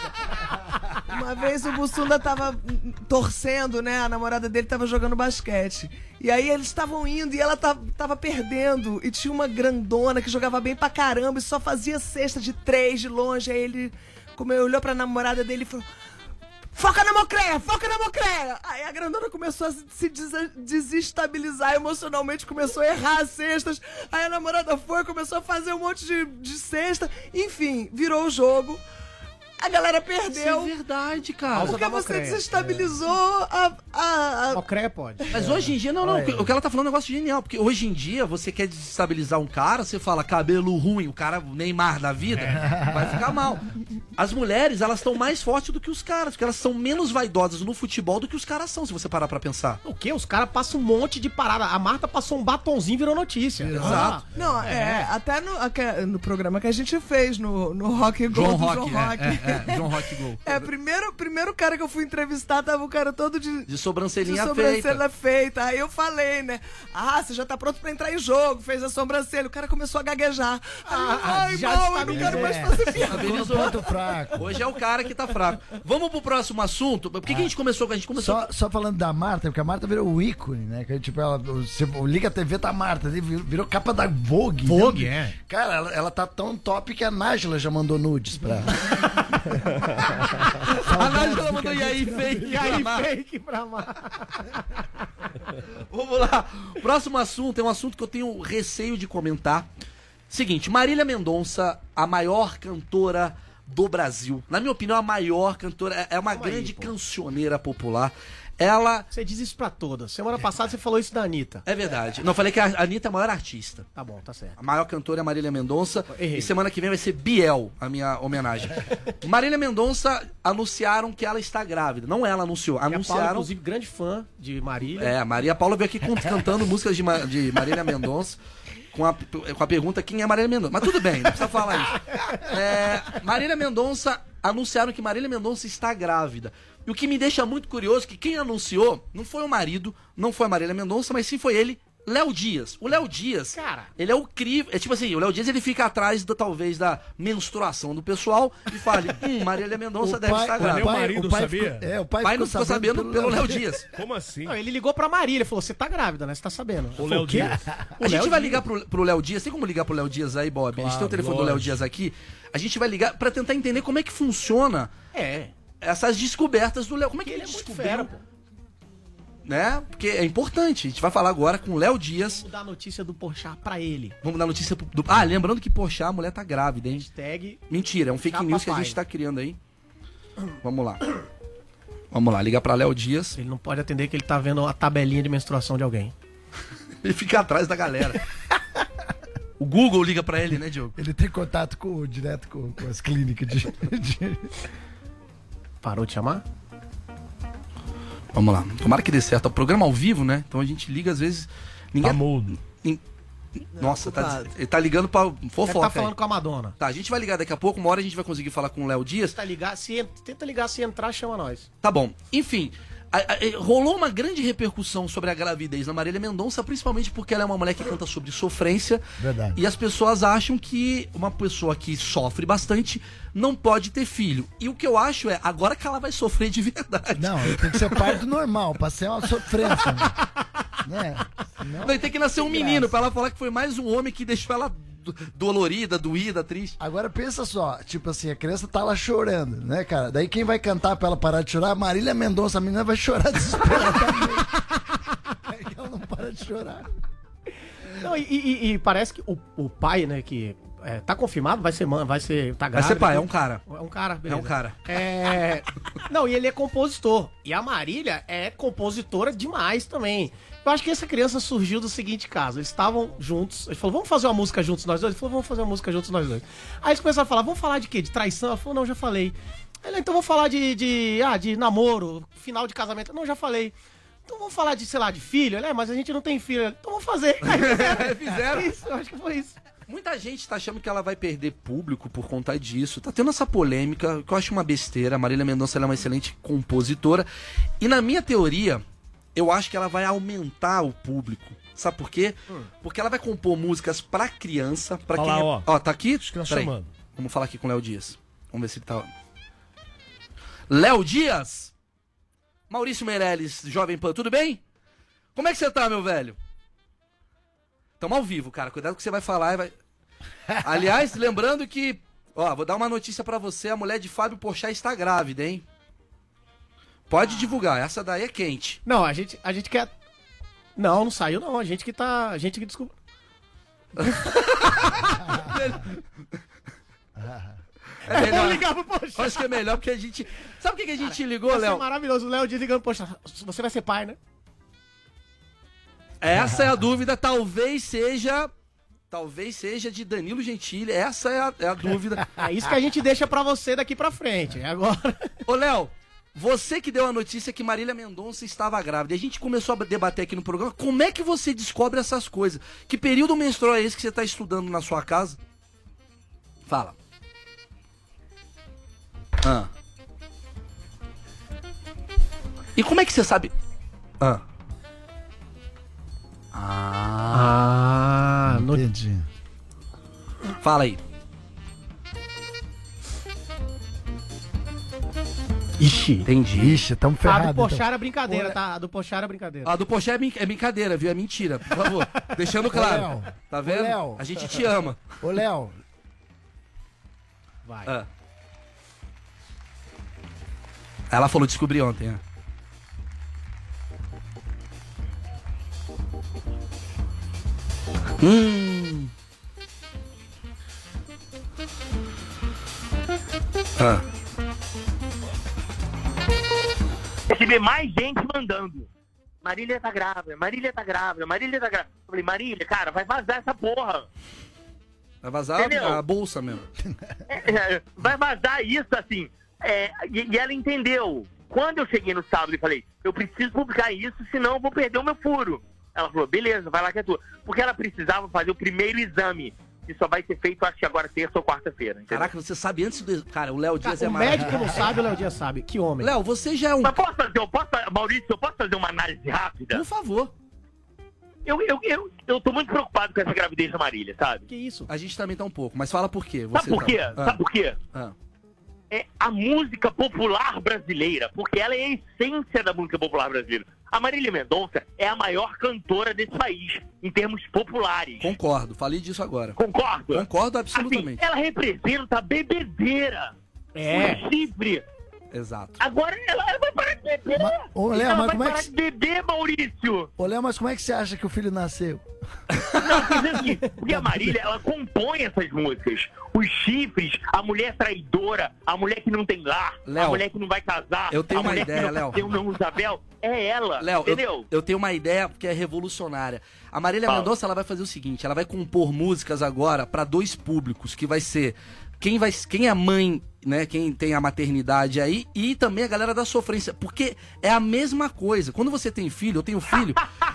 Speaker 7: Chega. Uma vez o Bussunda tava hum, torcendo, né? A namorada dele tava jogando basquete. E aí eles estavam indo e ela tava, tava perdendo. E tinha uma grandona que jogava bem pra caramba e só fazia cesta de três de longe. Aí ele como ele olhou pra namorada dele e falou: foca na mocreia, foca na mocreia! Aí a grandona começou a se desa- desestabilizar emocionalmente, começou a errar as cestas. Aí a namorada foi, começou a fazer um monte de, de cesta. Enfim, virou o jogo. A galera
Speaker 3: Isso é
Speaker 7: perdeu.
Speaker 3: verdade, cara.
Speaker 7: Porque
Speaker 4: da
Speaker 7: você
Speaker 4: mocreia.
Speaker 7: desestabilizou a, a, a-
Speaker 4: Mocreia pode.
Speaker 3: Mas hoje em dia, não, não. O que ela tá falando é um negócio genial. Porque hoje em dia, você quer desestabilizar um cara, você fala cabelo ruim, o cara Neymar da vida, vai ficar mal. As mulheres, elas estão mais fortes do que os caras, porque elas são menos vaidosas no futebol do que os caras são, se você parar pra pensar.
Speaker 4: O quê? Os caras passam um monte de parada. A Marta passou um batonzinho e virou notícia.
Speaker 3: Exato.
Speaker 7: Não, é, até no, aque- no programa que a gente fez, no, no Rock Go
Speaker 3: João
Speaker 7: do
Speaker 3: Rock,
Speaker 7: João Rock.
Speaker 3: é, é, é, João Rock Gol.
Speaker 7: É, primeiro, primeiro cara que eu fui entrevistar tava o cara todo de,
Speaker 3: De sobrancelhinha
Speaker 7: de sobrancelha
Speaker 3: feita.
Speaker 7: feita. Aí eu falei, né? Ah, você já tá pronto pra entrar em jogo, fez a sobrancelha. O cara começou a gaguejar. Aí, eu,
Speaker 4: Ah,
Speaker 7: ai,
Speaker 4: já
Speaker 7: mal, eu não quero mais fazer piada.
Speaker 3: Estabilizou.
Speaker 6: Ponto fraco.
Speaker 3: Hoje é o cara que tá fraco. Vamos pro próximo assunto. Por que, que a gente começou com a gente começou
Speaker 6: Só, só falando da Marta, porque a Marta virou o ícone, né? Que, tipo, ela, você liga a T V, tá a Marta, virou, virou capa da Vogue.
Speaker 4: Vogue,
Speaker 6: né?
Speaker 4: é.
Speaker 6: Cara, ela, ela tá tão top que a Nájila já mandou nudes pra ela.
Speaker 3: A Nájila mandou e aí, fake.
Speaker 4: E aí, fake pra Marta.
Speaker 3: Vamos lá. Próximo assunto é um assunto que eu tenho receio de comentar. Seguinte, Marília Mendonça, a maior cantora do Brasil. Na minha opinião, a maior cantora. É uma
Speaker 4: Calma aí,
Speaker 3: grande
Speaker 4: pô.
Speaker 3: cancioneira popular. Ela.
Speaker 4: Você diz isso pra todas. Semana passada você falou isso da Anitta.
Speaker 3: É verdade. Não, falei que a Anitta é a maior artista.
Speaker 4: Tá bom, tá certo.
Speaker 3: A maior cantora é a Marília Mendonça.
Speaker 4: Errei.
Speaker 3: E semana que vem vai ser Biel, a minha homenagem. Marília Mendonça anunciaram que ela está grávida. Não ela anunciou,
Speaker 4: E a Paula,
Speaker 3: anunciaram.
Speaker 4: inclusive, grande fã de Marília.
Speaker 3: É, a Maria Paula veio aqui con- cantando músicas de, Ma- de Marília Mendonça. Com a, com a pergunta quem é Marília Mendonça. Mas tudo bem, não precisa falar isso. É, Marília Mendonça, anunciaram que Marília Mendonça está grávida. E o que me deixa muito curioso é que quem anunciou não foi o marido, não foi a Marília Mendonça, mas sim foi ele Léo Dias. O Léo Dias,
Speaker 4: Cara.
Speaker 3: ele é o crivo. É tipo assim, o Léo Dias ele fica atrás, da, talvez, da menstruação do pessoal e fala: hum, Marília Mendonça deve estar
Speaker 8: o
Speaker 3: grávida.
Speaker 8: Meu marido sabia?
Speaker 6: Ficou, é, o
Speaker 3: O
Speaker 6: pai,
Speaker 3: pai não ficou sabendo pelo Léo Dias.
Speaker 8: Como assim?
Speaker 4: Não, ele ligou pra Marília, falou, você tá grávida, né? Você tá sabendo.
Speaker 8: O Léo
Speaker 4: quê?
Speaker 8: Dias.
Speaker 3: A gente vai ligar pro, pro Léo Dias. Tem como ligar pro Léo Dias aí, Bob? a gente tem o telefone do Léo
Speaker 8: lógico.
Speaker 3: Dias aqui. A gente vai ligar pra tentar entender como é que funciona
Speaker 4: É.
Speaker 3: essas descobertas do Léo. Como é que
Speaker 4: Ele
Speaker 3: ele,
Speaker 4: é muito
Speaker 3: descobriu?
Speaker 4: fera, pô.
Speaker 3: Né? Porque é importante. A gente vai falar agora com o Léo Dias.
Speaker 4: Vou dar a notícia do Porchat pra ele.
Speaker 3: Vamos dar notícia pro- do... Ah, lembrando que, poxa, a mulher tá grávida, hein?
Speaker 4: Hashtag...
Speaker 3: Mentira, é um fake
Speaker 4: Já
Speaker 3: news que a
Speaker 4: papai.
Speaker 3: gente tá criando aí. Vamos lá. Vamos lá, ligar pra Léo Dias.
Speaker 4: Ele não pode atender que ele tá vendo a tabelinha de menstruação de alguém.
Speaker 3: Ele fica atrás da galera. O Google liga pra ele, né, Diogo?
Speaker 6: Ele tem contato com, direto com, com as clínicas de... de-
Speaker 4: Parou de chamar?
Speaker 3: Vamos lá. Tomara que dê certo. É o programa ao vivo, né? Então a gente liga às vezes. Ninguém.
Speaker 8: Tá mudo.
Speaker 3: nin- Nossa, tá,
Speaker 7: ocupado.
Speaker 3: ele tá ligando pra
Speaker 4: Ele
Speaker 3: fofoca.
Speaker 4: tá
Speaker 3: aí.
Speaker 4: falando com a Madonna.
Speaker 3: Tá, a gente vai ligar daqui a pouco. Uma hora a gente vai conseguir falar com o Léo Dias.
Speaker 4: Tenta ligar, se, en- tenta ligar, se entrar, chama nós.
Speaker 3: Tá bom. Enfim, a- a- rolou uma grande repercussão sobre a gravidez da Marília Mendonça, principalmente porque ela é uma mulher que canta sobre sofrência.
Speaker 6: Verdade.
Speaker 3: E as pessoas acham que uma pessoa que sofre bastante não pode ter filho. E o que eu acho é, agora que ela vai sofrer de verdade.
Speaker 6: Não, tem que ser parto normal, pra ser uma sofrência. Né? Senão-
Speaker 3: Vai ter que nascer um
Speaker 6: Sem
Speaker 3: menino
Speaker 6: graça.
Speaker 3: pra ela falar que foi mais um homem que deixou ela do- dolorida, doída, triste.
Speaker 6: Agora pensa só, tipo assim, a criança tá lá chorando, né, cara? Daí quem vai cantar pra ela parar de chorar? Marília Mendonça, a menina vai chorar desesperadamente. Aí ela não para de chorar.
Speaker 4: Não, e, e- e parece que o, o pai, né, que é, tá confirmado, vai ser mãe, vai ser, tá
Speaker 3: Vai
Speaker 4: grávida.
Speaker 3: ser pai, é um cara.
Speaker 4: É um cara, beleza.
Speaker 3: É um cara.
Speaker 4: É... Não, e ele é compositor. E a Marília é compositora demais também. Eu acho que essa criança surgiu do seguinte caso. Eles estavam juntos. Ele falou, vamos fazer uma música juntos nós dois? Ele falou, vamos fazer uma música juntos nós dois. Aí eles começaram a falar, vamos falar de quê? De traição? Ela falou, não, já falei. Ele, então vamos falar de, de, ah, de namoro, final de casamento. Não, já falei. Então vamos falar de, sei lá, de filho? Ele, é, mas a gente não tem filho. Ele, então vamos fazer. Aí fizeram.
Speaker 3: Fizeram.
Speaker 4: Isso, eu acho que foi isso.
Speaker 3: Muita gente tá achando que ela vai perder público por conta disso. Tá tendo essa polêmica, que eu acho uma besteira. A Marília Mendonça ela é uma excelente compositora. E na minha teoria, eu acho que ela vai aumentar o público. Sabe por quê?
Speaker 4: Hum.
Speaker 3: Porque ela vai compor músicas pra criança, pra
Speaker 8: Olha
Speaker 3: quem
Speaker 8: lá,
Speaker 3: é...
Speaker 8: ó.
Speaker 3: Ó, tá aqui?
Speaker 8: Acho que nós
Speaker 3: Peraí.
Speaker 8: chamando.
Speaker 3: Vamos falar aqui com o Léo Dias. Vamos ver se ele tá... Léo Dias! Maurício Meirelles, Jovem Pan, tudo bem? Como é que você tá, meu velho? Tamo ao vivo, cara. Cuidado que você vai falar e vai... Aliás, lembrando que... Ó, vou dar uma notícia pra você. A mulher de Fábio Porchat está grávida, hein? Pode divulgar. Essa daí é quente.
Speaker 4: Não, a gente, a gente quer... Não, não saiu não. A gente que tá... A gente que descobriu.
Speaker 3: É melhor.
Speaker 4: ligar pro Porchat.
Speaker 3: Acho que é melhor porque a gente... Sabe por que, que a gente ligou,
Speaker 4: Vai ser
Speaker 3: Léo?
Speaker 4: maravilhoso. O Léo desligando, poxa, você vai ser pai, né?
Speaker 3: Essa é a dúvida. Talvez seja... Talvez seja de Danilo Gentili. Essa é a, é a dúvida.
Speaker 4: É isso que a gente deixa pra você daqui pra frente. É agora.
Speaker 3: Ô, Léo, você que deu a notícia que Marília Mendonça estava grávida. E a gente começou a debater aqui no programa. Como é que você descobre essas coisas? Que período menstrual é esse que você está estudando na sua casa? Fala. Ah. E como é que você sabe... Ah. Ah.
Speaker 4: Ah, no...
Speaker 6: Entendi.
Speaker 3: Fala aí.
Speaker 4: Ixi.
Speaker 3: Entendi.
Speaker 6: Ixi, tamo
Speaker 4: A
Speaker 6: ferrados.
Speaker 4: do Porchat
Speaker 6: então.
Speaker 4: era brincadeira, tá? A do Porchat era brincadeira.
Speaker 3: A do Poché é, brin- é brincadeira, viu? É mentira, por favor. Deixando claro.
Speaker 6: Léo,
Speaker 3: Tá
Speaker 6: ô,
Speaker 3: vendo?
Speaker 6: Léo.
Speaker 3: A gente te ama.
Speaker 6: Ô, Léo,
Speaker 4: Vai.
Speaker 3: Ah. Ela falou, descobri ontem, é. Hum. Ah.
Speaker 9: Recebi mais gente mandando. Marília tá grávida, Marília tá grávida, Marília tá grávida. Eu falei, Marília, cara, vai vazar essa porra.
Speaker 3: Vai vazar
Speaker 9: Entendeu?
Speaker 3: a bolsa mesmo.
Speaker 9: É, é, vai vazar isso, assim. É, e, e ela entendeu. Quando eu cheguei no sábado e falei, eu preciso publicar isso, senão eu vou perder o meu furo. Ela falou, beleza, vai lá que é tua. Porque ela precisava fazer o primeiro exame, que só vai ser feito, acho que agora terça ou quarta-feira. entendeu?
Speaker 3: Caraca, você sabe antes do... Cara, o Léo Dias
Speaker 4: Cara,
Speaker 3: é
Speaker 4: o
Speaker 3: maravilhoso.
Speaker 4: médico não sabe, o Léo Dias sabe. Que homem.
Speaker 3: Léo, você já é um...
Speaker 9: Mas posso fazer, eu posso, Maurício, eu posso fazer uma análise rápida?
Speaker 3: Por favor.
Speaker 9: eu, eu, eu, eu tô muito preocupado com essa gravidez da Marília, sabe?
Speaker 4: Que isso?
Speaker 3: A gente também tá um pouco, mas fala por quê.
Speaker 9: Sabe por quê?
Speaker 3: tá- Ah,
Speaker 9: Sabe por quê?
Speaker 3: ah.
Speaker 9: É a música popular brasileira, porque ela é a essência da música popular brasileira. A Marília Mendonça é a maior cantora desse país, em termos populares.
Speaker 3: Concordo, falei disso agora.
Speaker 9: Concordo?
Speaker 3: Concordo
Speaker 9: Assim,
Speaker 3: absolutamente.
Speaker 9: ela representa a bebedeira.
Speaker 4: É.
Speaker 9: O chifre.
Speaker 3: Exato.
Speaker 9: Agora ela, ela vai parar de beber.
Speaker 6: Mas- ô, Léo,
Speaker 9: ela
Speaker 6: mas
Speaker 9: vai
Speaker 6: como é
Speaker 9: parar
Speaker 6: que-
Speaker 9: de beber, Maurício.
Speaker 6: Ô, Léo, mas como é que você acha que o filho nasceu?
Speaker 9: Não, quer dizer assim, porque a Marília, ela compõe essas músicas. Os chifres, a mulher traidora, a mulher que não tem lar,
Speaker 3: Léo,
Speaker 9: a mulher que não vai casar,
Speaker 3: eu tenho
Speaker 9: a
Speaker 3: uma
Speaker 9: mulher
Speaker 3: ideia,
Speaker 9: que não
Speaker 3: Léo.
Speaker 9: tem um Isabel, é ela,
Speaker 3: Léo,
Speaker 9: entendeu?
Speaker 3: eu, eu tenho uma ideia que é revolucionária. A Marília
Speaker 9: Fala.
Speaker 3: Mendonça, ela vai fazer o seguinte, ela vai compor músicas agora pra dois públicos, que vai ser quem vai quem é mãe, né, quem tem a maternidade aí e também a galera da sofrência, porque é a mesma coisa. Quando você tem filho, eu tenho filho.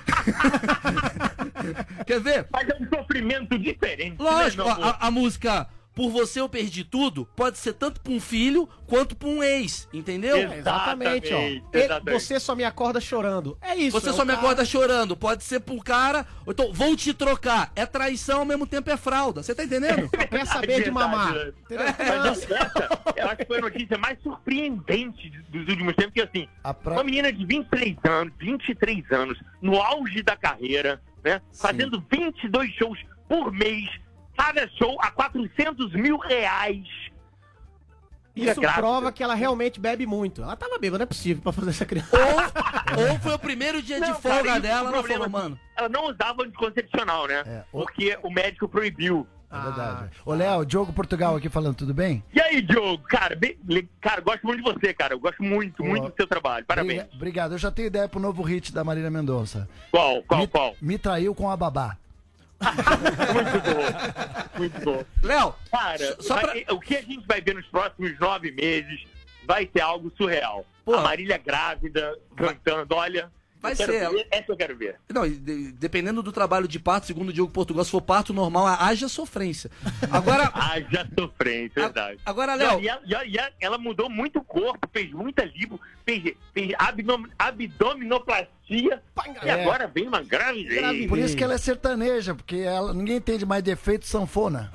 Speaker 3: Quer ver?
Speaker 9: Mas é um sofrimento diferente,
Speaker 3: Lógico,
Speaker 9: né, meu amor?
Speaker 3: a, a música Por Você Eu Perdi Tudo pode ser tanto pra um filho quanto pra um ex, entendeu?
Speaker 9: Exato.
Speaker 4: Exatamente, ó.
Speaker 9: Exatamente,
Speaker 4: E-
Speaker 9: exatamente.
Speaker 4: Você só me acorda chorando. É isso.
Speaker 3: Você
Speaker 4: é
Speaker 3: só
Speaker 4: o
Speaker 3: me
Speaker 4: cara-
Speaker 3: acorda chorando, pode ser pro cara, ou então vou te trocar, é traição ao mesmo tempo é frauda, você tá entendendo?
Speaker 4: Quer saber de mamar.
Speaker 9: Verdade,
Speaker 4: Entendeu?
Speaker 9: né? Mas essa, eu acho que foi a notícia mais surpreendente dos últimos tempos, que assim,
Speaker 6: A pra-
Speaker 9: uma menina de vinte e três anos, vinte e três anos, no auge da carreira, né? Fazendo vinte e dois shows por mês, cada show a quatrocentos mil reais.
Speaker 4: Isso
Speaker 9: Grávida.
Speaker 4: prova que ela realmente bebe muito. Ela tava bêbada, não é possível pra fazer essa criança.
Speaker 3: Ou, ou foi o primeiro dia
Speaker 9: Não,
Speaker 3: de folga
Speaker 9: cara, isso
Speaker 3: dela,
Speaker 9: é um
Speaker 3: ela
Speaker 9: problema.
Speaker 3: falou, mano.
Speaker 9: Ela não usava anticoncepcional, né?
Speaker 6: É, o-
Speaker 9: Porque o médico proibiu.
Speaker 6: É verdade. Ô, Léo, Diogo Portugal aqui falando, tudo bem?
Speaker 9: E aí, Diogo? Cara, bem, le- cara, gosto muito de você, cara. Eu gosto muito,
Speaker 6: Pô.
Speaker 9: muito do seu trabalho. Parabéns.
Speaker 6: Briga- Obrigado. Eu já tenho ideia pro novo hit da Marília Mendonça.
Speaker 9: Qual, qual,
Speaker 6: me,
Speaker 9: qual?
Speaker 6: me traiu com a babá.
Speaker 9: Muito bom. Muito bom.
Speaker 3: Léo,
Speaker 9: Cara,
Speaker 3: só
Speaker 9: vai- o que a gente vai ver nos próximos nove meses vai ser algo surreal.
Speaker 3: Pô.
Speaker 9: A Marília grávida, cantando, olha.
Speaker 3: Vai
Speaker 9: eu quero
Speaker 3: ser.
Speaker 9: ver, essa eu quero ver.
Speaker 3: não, e de- dependendo do trabalho de parto, segundo o Diogo Portugal, se for parto normal, haja sofrência. Agora,
Speaker 9: Haja sofrência, verdade.
Speaker 3: agora,
Speaker 9: Não,
Speaker 3: Léo,
Speaker 9: e ela, e ela- e ela- ela mudou muito o corpo, fez muita lipo, fez, fez abdom- abdominoplastia e
Speaker 6: É.
Speaker 9: agora vem uma gravidez.
Speaker 6: Por isso que ela é sertaneja, porque ela, ninguém entende mais defeito sanfona.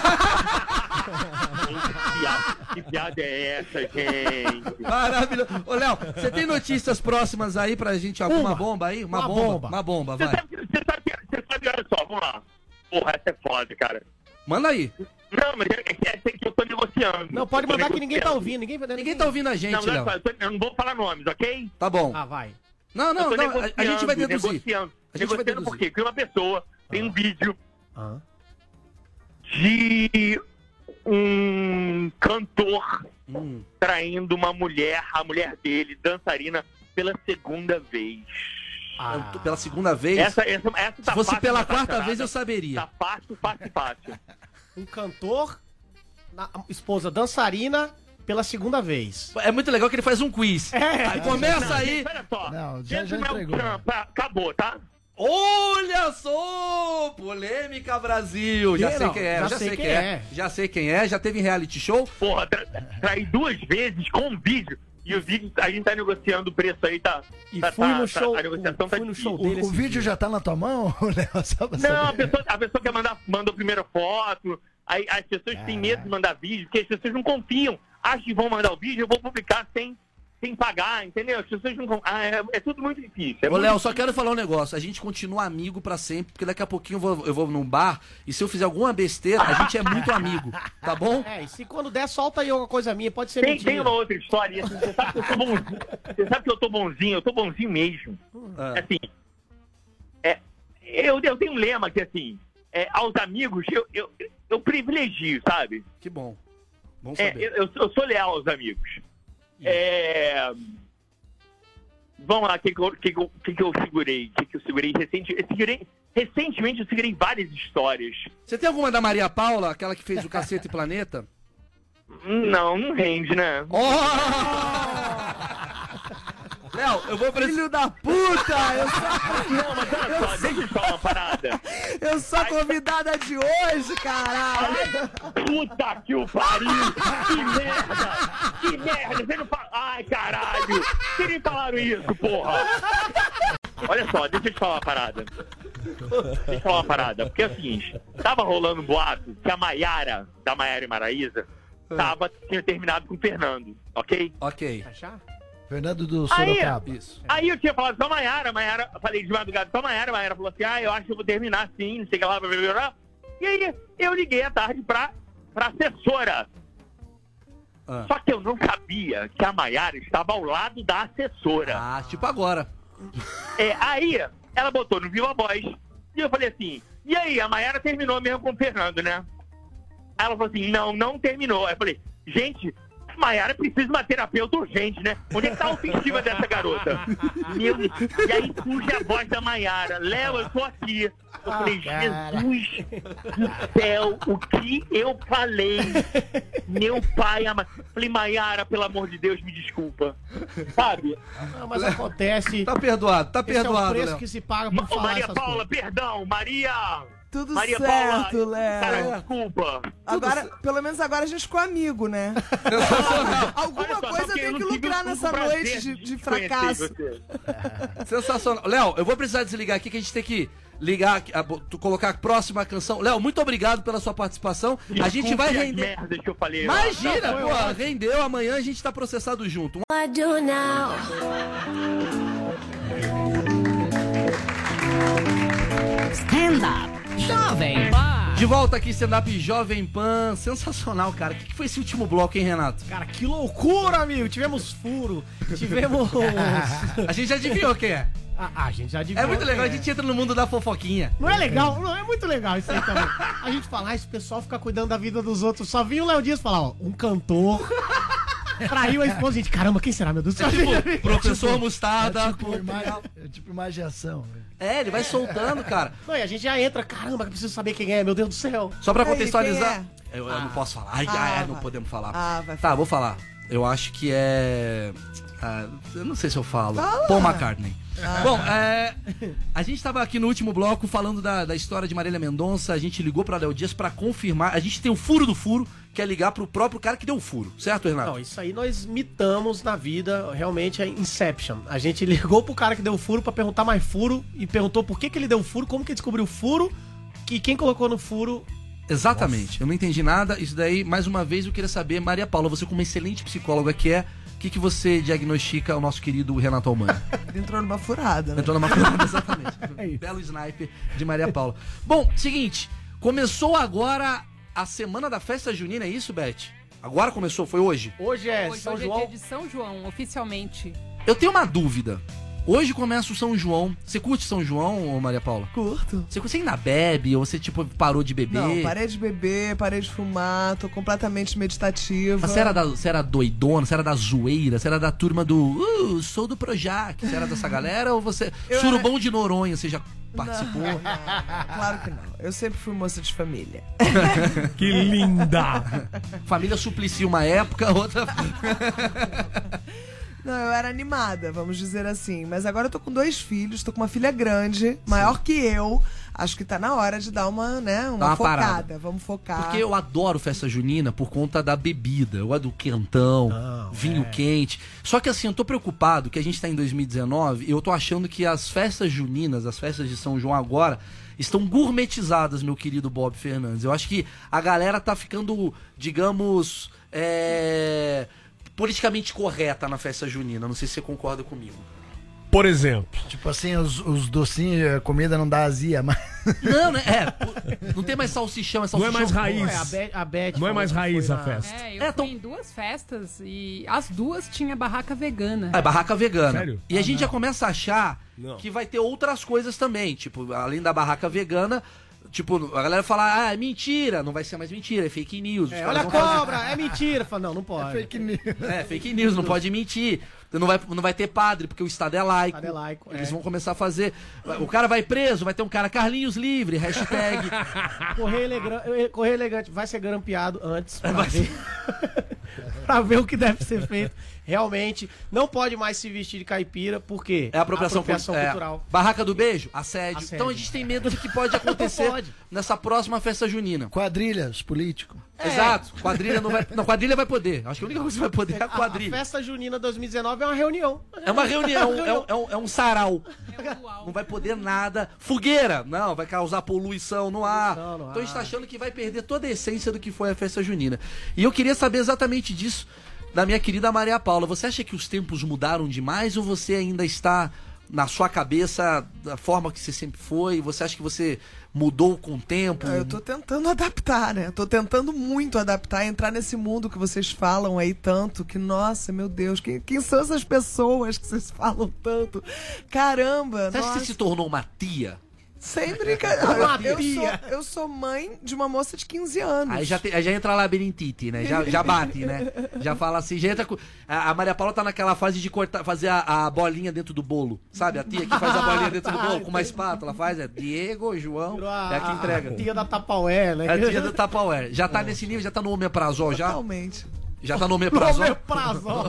Speaker 9: Que piada, que piada é essa, gente?
Speaker 3: maravilhoso. Ô, Léo, você tem notícias próximas aí pra gente? Alguma
Speaker 4: Uma.
Speaker 3: bomba aí? Uma,
Speaker 4: Uma
Speaker 3: bomba.
Speaker 4: bomba.
Speaker 3: Uma bomba,
Speaker 9: Você
Speaker 3: vai.
Speaker 9: sabe, você, sabe, você sabe, olha só, vamos lá. Porra, essa é foda, cara.
Speaker 3: Manda aí.
Speaker 9: Não, mas é, é, é que eu tô negociando.
Speaker 4: Não, pode
Speaker 9: Eu tô
Speaker 4: mandar que ninguém tá
Speaker 9: negociando.
Speaker 4: ouvindo. Ninguém,
Speaker 3: Ninguém tá ouvindo a
Speaker 9: Não,
Speaker 3: gente,
Speaker 9: não,
Speaker 3: Léo.
Speaker 9: eu, tô- eu não vou falar nomes, ok?
Speaker 3: Tá bom.
Speaker 4: Ah, vai.
Speaker 3: Não, não,
Speaker 9: Eu tô
Speaker 3: não. A, a gente vai
Speaker 9: negociando,
Speaker 3: deduzir.
Speaker 9: Negociando,
Speaker 3: A gente vai
Speaker 9: negociando
Speaker 3: deduzir.
Speaker 9: por quê? Porque uma pessoa tem um vídeo
Speaker 4: Ah.
Speaker 9: de um cantor
Speaker 3: Hum.
Speaker 9: traindo uma mulher, a mulher dele, dançarina, pela segunda vez.
Speaker 4: Ah.
Speaker 3: Eu tô- Pela segunda vez.
Speaker 9: Essa, essa, essa
Speaker 3: Se
Speaker 9: tá
Speaker 3: fosse
Speaker 9: fácil,
Speaker 3: pela
Speaker 9: tá
Speaker 3: quarta
Speaker 9: charada.
Speaker 3: vez, eu saberia.
Speaker 9: Tá fácil, fácil, fácil.
Speaker 4: Um cantor, na- esposa dançarina, pela segunda vez.
Speaker 3: É muito legal que ele faz um quiz. Aí começa
Speaker 9: Não,
Speaker 3: aí.
Speaker 9: gente, Olha só.
Speaker 6: Não, já-
Speaker 9: Esse
Speaker 6: já
Speaker 9: não é um
Speaker 6: entregou.
Speaker 9: Trump, tá? Acabou, tá?
Speaker 3: Olha só! Polêmica Brasil. Já
Speaker 4: Que
Speaker 3: sei
Speaker 4: não,
Speaker 3: quem é,
Speaker 4: já
Speaker 3: já
Speaker 4: sei
Speaker 3: sei
Speaker 4: quem
Speaker 3: quem é.
Speaker 4: é.
Speaker 3: Já sei quem é, já teve em reality show.
Speaker 9: Porra, tra traí duas vezes com um vídeo. E o vídeo, a gente tá negociando o preço aí, tá?
Speaker 4: E
Speaker 9: tá,
Speaker 4: fui
Speaker 9: tá,
Speaker 4: no
Speaker 9: tá-
Speaker 4: show.
Speaker 9: A negociação tá
Speaker 4: fui no
Speaker 9: difícil.
Speaker 4: show dele.
Speaker 6: O, o
Speaker 4: esse
Speaker 6: vídeo
Speaker 4: dia.
Speaker 6: já tá na tua mão, Léo? Só pra
Speaker 9: Não, a
Speaker 6: saber.
Speaker 9: pessoa, a pessoa quer mandar, mandou a primeira foto, aí as pessoas têm medo de mandar vídeo, porque as pessoas não confiam. Acham que vão mandar o vídeo, eu vou publicar sem, sem pagar, entendeu? As pessoas não confiam. Ah, é, é tudo muito difícil. É
Speaker 3: Ô,
Speaker 9: muito
Speaker 3: Léo, só quero falar um negócio. A gente continua amigo pra sempre, porque daqui a pouquinho eu vou, eu vou num bar e se eu fizer alguma besteira, a gente é muito amigo, tá bom?
Speaker 4: É, e se quando der, solta aí alguma coisa minha. Pode ser
Speaker 9: Tem,
Speaker 4: mentira.
Speaker 9: tem uma outra história, assim, você sabe que eu sou bonzinho. Você sabe que eu tô bonzinho, eu tô bonzinho mesmo.
Speaker 3: Ah,
Speaker 9: Assim, é, eu, eu tenho um lema que, assim, é, aos amigos eu, eu, eu privilegio, sabe?
Speaker 3: que bom. Bom
Speaker 9: É,
Speaker 3: saber.
Speaker 9: eu, eu, eu sou leal aos amigos. É, vamos lá, o que, que, eu- que, que, eu- que, que eu segurei? O que, que eu segurei recentemente? Eu segurei, recentemente eu segurei várias histórias.
Speaker 3: Você tem alguma da Maria Paula, aquela que fez o Cacete e Planeta?
Speaker 9: Não, não rende, né?
Speaker 3: Léo, eu vou pra
Speaker 7: Filho da puta! Eu sou,
Speaker 9: Não, mas olha só, deixa eu te falar uma parada.
Speaker 7: eu sou a convidada de hoje, caralho!
Speaker 9: Puta que o pariu! Que merda! Que merda! Você não fala... Ai, caralho! Vocês nem falaram isso, porra! Olha só, deixa eu te falar uma parada. Deixa eu falar uma parada, porque é o seguinte, tava rolando um boato que a Maiara, da Maiara e Maraísa, tava, tinha terminado com o Fernando, ok?
Speaker 3: Ok.
Speaker 6: Fernando do
Speaker 9: Aí,
Speaker 6: Sorocaba.
Speaker 3: Isso.
Speaker 9: aí eu tinha falado com a Maiara, a Maiara, falei de madrugada com a Maiara, a Maiara falou assim, ah, eu acho que eu vou terminar sim, não sei o que lá, blá, blá, blá, blá. E aí eu liguei à tarde pra, pra assessora.
Speaker 3: Ah.
Speaker 9: Só que eu não sabia que a Maiara estava ao lado da assessora.
Speaker 3: Ah, tipo agora.
Speaker 9: É, aí ela botou no Viva Voz e eu falei assim, e aí, a Maiara terminou mesmo com o Fernando, né? Aí ela falou assim, não, não terminou. Aí eu falei, gente, a Maiara precisa de uma terapeuta urgente, né? Onde é que tá a autoestima dessa garota? Meu, e aí surge a voz da Maiara, Léo, eu tô aqui. Eu falei, Jesus do céu, o que eu falei? Meu pai, ama... falei, Maiara, pelo amor de Deus, me desculpa. Sabe?
Speaker 4: Não, mas acontece.
Speaker 3: Tá perdoado, tá
Speaker 4: Esse é o
Speaker 3: perdoado,
Speaker 4: preço
Speaker 3: Léo.
Speaker 4: que se paga por
Speaker 9: Ô,
Speaker 4: falar
Speaker 9: Maria
Speaker 4: essas
Speaker 9: Paula,
Speaker 4: coisas.
Speaker 9: perdão, Maria...
Speaker 7: Tudo
Speaker 9: Maria
Speaker 7: certo,
Speaker 9: Paula,
Speaker 7: Léo.
Speaker 9: cara, desculpa.
Speaker 7: Agora, pelo menos agora a gente ficou amigo, né? Alguma
Speaker 9: Olha só,
Speaker 7: coisa
Speaker 9: só que eu
Speaker 7: tem
Speaker 9: não
Speaker 7: que
Speaker 9: tive
Speaker 7: lucrar
Speaker 9: o
Speaker 7: nessa
Speaker 9: prazer
Speaker 7: noite de, de
Speaker 9: conhecer
Speaker 7: fracasso.
Speaker 9: você.
Speaker 3: Sensacional. Léo, eu vou precisar desligar aqui que a gente tem que ligar, aqui, a, tu colocar a próxima canção. Léo, muito obrigado pela sua participação. A gente vai
Speaker 9: Desculpe as
Speaker 3: render.
Speaker 9: merdas que eu falei.
Speaker 3: Imagina,
Speaker 9: Não, foi
Speaker 3: pô,
Speaker 9: ótimo.
Speaker 3: rendeu. Amanhã a gente tá processado junto.
Speaker 10: I do now.
Speaker 2: Stand up. Jovem Pan.
Speaker 3: De volta aqui, stand-up Jovem Pan. Sensacional, cara. O que, que foi esse último bloco, hein, Renato?
Speaker 4: Cara, que loucura, amigo. Tivemos furo, tivemos...
Speaker 3: A gente já adivinhou quem é.
Speaker 4: Ah, a gente já adivinhou.
Speaker 3: É muito legal, a
Speaker 4: quem
Speaker 3: gente entra no mundo da fofoquinha.
Speaker 4: Não é legal? Não, é muito legal isso aí também. A gente falar, esse pessoal fica cuidando da vida dos outros. Só vinha o Léo Dias falar, ó, um cantor traiu a esposa. Gente, caramba, quem será, meu Deus do céu?
Speaker 3: Tipo, professor
Speaker 6: É
Speaker 3: Mostarda.
Speaker 6: tipo, ima- é tipo imaginação. velho.
Speaker 3: É, ele vai soltando, cara.
Speaker 4: Não, e a gente já entra, caramba, que preciso saber quem é, meu Deus do céu.
Speaker 3: Só pra
Speaker 7: E aí,
Speaker 3: contextualizar.
Speaker 7: quem
Speaker 3: Eu, eu não posso falar. Ai,
Speaker 7: Ah,
Speaker 3: ai, não
Speaker 7: vai.
Speaker 3: podemos falar.
Speaker 7: Ah, vai
Speaker 3: Tá, vou falar. Eu acho que é. Ah, eu não sei se eu falo.
Speaker 7: Fala.
Speaker 3: Paul McCartney. Bom, é, a gente tava aqui no último bloco falando da, da história de Marília Mendonça. A gente ligou pra Léo Dias pra confirmar. A gente tem o furo do furo, que é ligar pro próprio cara que deu o furo. Certo, Renato?
Speaker 4: Não, isso aí nós mitamos na vida, realmente é Inception. A gente ligou pro cara que deu o furo pra perguntar mais furo e perguntou por que que ele deu o furo, como que ele descobriu o furo e quem colocou no furo.
Speaker 3: Exatamente. Eu não entendi nada. Isso daí, mais uma vez, eu queria saber, Maria Paula, você como uma excelente psicóloga que é, o que, que você diagnostica ao nosso querido Renato Almani?
Speaker 7: Entrou numa furada, né?
Speaker 3: Entrou numa furada, exatamente. Belo sniper de Maria Paula. Bom, seguinte, começou agora a semana da festa junina, é isso, Beth? Agora começou, foi hoje?
Speaker 4: Hoje é
Speaker 11: Hoje,
Speaker 4: São
Speaker 11: hoje
Speaker 4: João.
Speaker 11: é dia de São João, oficialmente.
Speaker 3: Eu tenho uma dúvida. Hoje começa o São João. Você curte São João, ô Maria Paula?
Speaker 7: Curto.
Speaker 3: Você, você ainda bebe ou você, tipo, parou de beber?
Speaker 7: Não, parei de beber, parei de fumar, tô completamente meditativa.
Speaker 3: Mas você era, da, você era doidona, você era da zoeira, você era da turma do uh, sou do Projac, você era dessa galera ou você...
Speaker 7: Eu
Speaker 3: Surubão
Speaker 7: era-
Speaker 3: de Noronha, você já participou?
Speaker 7: Não, não, claro que não. Eu sempre fui moça de família.
Speaker 8: Que linda!
Speaker 3: Família Suplicy uma época, outra...
Speaker 7: Não, eu era animada, vamos dizer assim. Mas agora eu tô com dois filhos, tô com uma filha grande, maior que eu. Acho que tá na hora de dar uma, né, uma,
Speaker 3: Dá uma
Speaker 7: focada.
Speaker 3: parada.
Speaker 7: Vamos focar.
Speaker 3: Porque eu adoro festa junina por conta da bebida. Eu adoro quentão,
Speaker 4: Não,
Speaker 3: vinho
Speaker 4: é.
Speaker 3: quente. Só que assim, eu tô preocupado que a gente tá em dois mil e dezenove e eu tô achando que as festas juninas, as festas de São João agora, estão gourmetizadas, meu querido Bob Fernandes. Eu acho que a galera tá ficando, digamos, é, politicamente correta na festa junina. Não sei se você concorda comigo.
Speaker 8: Por exemplo.
Speaker 6: Tipo assim, os, os docinhos, a comida não dá azia, mas.
Speaker 3: Não, né? É, pô, não tem mais salsichão, é
Speaker 8: Não é
Speaker 3: salsichão.
Speaker 8: mais raiz.
Speaker 4: É, a Beth, a Beth
Speaker 8: Não é
Speaker 4: falou
Speaker 8: mais
Speaker 4: que
Speaker 8: raiz
Speaker 4: foi
Speaker 8: a
Speaker 4: na-
Speaker 8: festa.
Speaker 11: É, eu
Speaker 3: É,
Speaker 11: fui
Speaker 3: tão-
Speaker 11: em duas festas e as duas tinha barraca vegana.
Speaker 3: É, barraca vegana.
Speaker 8: Sério?
Speaker 3: E a gente já começa a achar
Speaker 8: Não.
Speaker 3: que vai ter outras coisas também. Tipo, além da barraca vegana, tipo, a galera fala, ah, é mentira. Não vai ser mais mentira, é fake news. Os
Speaker 4: É,
Speaker 3: caras
Speaker 4: olha a
Speaker 3: vão fazer-
Speaker 4: cobra, é mentira. Fala, não, não pode.
Speaker 6: Fake news.
Speaker 3: É, fake news, não pode mentir. Não vai, não vai ter padre, porque o Estado é laico.
Speaker 4: Estado é laico,
Speaker 3: Eles
Speaker 4: é.
Speaker 3: vão começar a fazer. O cara vai preso, vai ter um cara Carlinhos livre, hashtag.
Speaker 4: Correio elegante, correio elegante vai ser grampeado antes. pra ver. pra ver o que deve ser feito. Realmente, não pode mais se vestir de caipira, porque
Speaker 3: É a apropriação,
Speaker 4: apropriação
Speaker 3: é,
Speaker 4: cultural.
Speaker 3: Barraca do beijo, assédio.
Speaker 4: Assédio.
Speaker 3: Então a gente tem medo de que pode acontecer
Speaker 4: Pode.
Speaker 3: nessa próxima festa junina.
Speaker 6: Quadrilhas, político.
Speaker 3: Exato. Quadrilha não vai. Não, quadrilha vai poder. Acho que a única coisa que vai poder é a
Speaker 4: A, a
Speaker 3: quadrilha.
Speaker 4: festa junina dois mil e dezenove é uma reunião.
Speaker 3: É uma reunião, é um, é um, é um sarau.
Speaker 11: É o uau.
Speaker 3: Não vai poder nada. Fogueira, não, vai causar poluição no ar.
Speaker 4: Poluição no
Speaker 3: Então a gente tá
Speaker 4: ar.
Speaker 3: achando que vai perder toda a essência do que foi a festa junina. E eu queria saber exatamente disso da minha querida Maria Paula. Você acha que os tempos mudaram demais ou você ainda está na sua cabeça da forma que você sempre foi? Você acha que você mudou com o tempo?
Speaker 7: Eu tô tentando adaptar, né? Tô tentando muito adaptar, entrar nesse mundo que vocês falam aí tanto, que, nossa, meu Deus, quem, quem são essas pessoas que vocês falam tanto? Caramba,
Speaker 3: Você acha que
Speaker 7: nossa.
Speaker 3: você se tornou uma tia?
Speaker 7: Sem brincadeira.
Speaker 4: Uma
Speaker 7: Eu
Speaker 4: tia.
Speaker 7: sou, eu sou mãe de uma moça de quinze anos.
Speaker 3: Aí já, te- aí já entra a labirintite, né? Já, já bate, né? Já fala assim, já entra com... A, a Maria Paula tá naquela fase de cortar, fazer a, a bolinha dentro do bolo. Sabe? A tia que faz a bolinha dentro do bolo com uma espátula. Faz, é Diego, João,
Speaker 4: Virou a,
Speaker 3: é a que entrega.
Speaker 4: a tia da Tupperware, né?
Speaker 3: É a tia do Tupperware. Já tá nesse nível, já tá no omeprazol, já?
Speaker 7: Totalmente.
Speaker 3: Já tá no omeprazol?
Speaker 4: Omeprazol.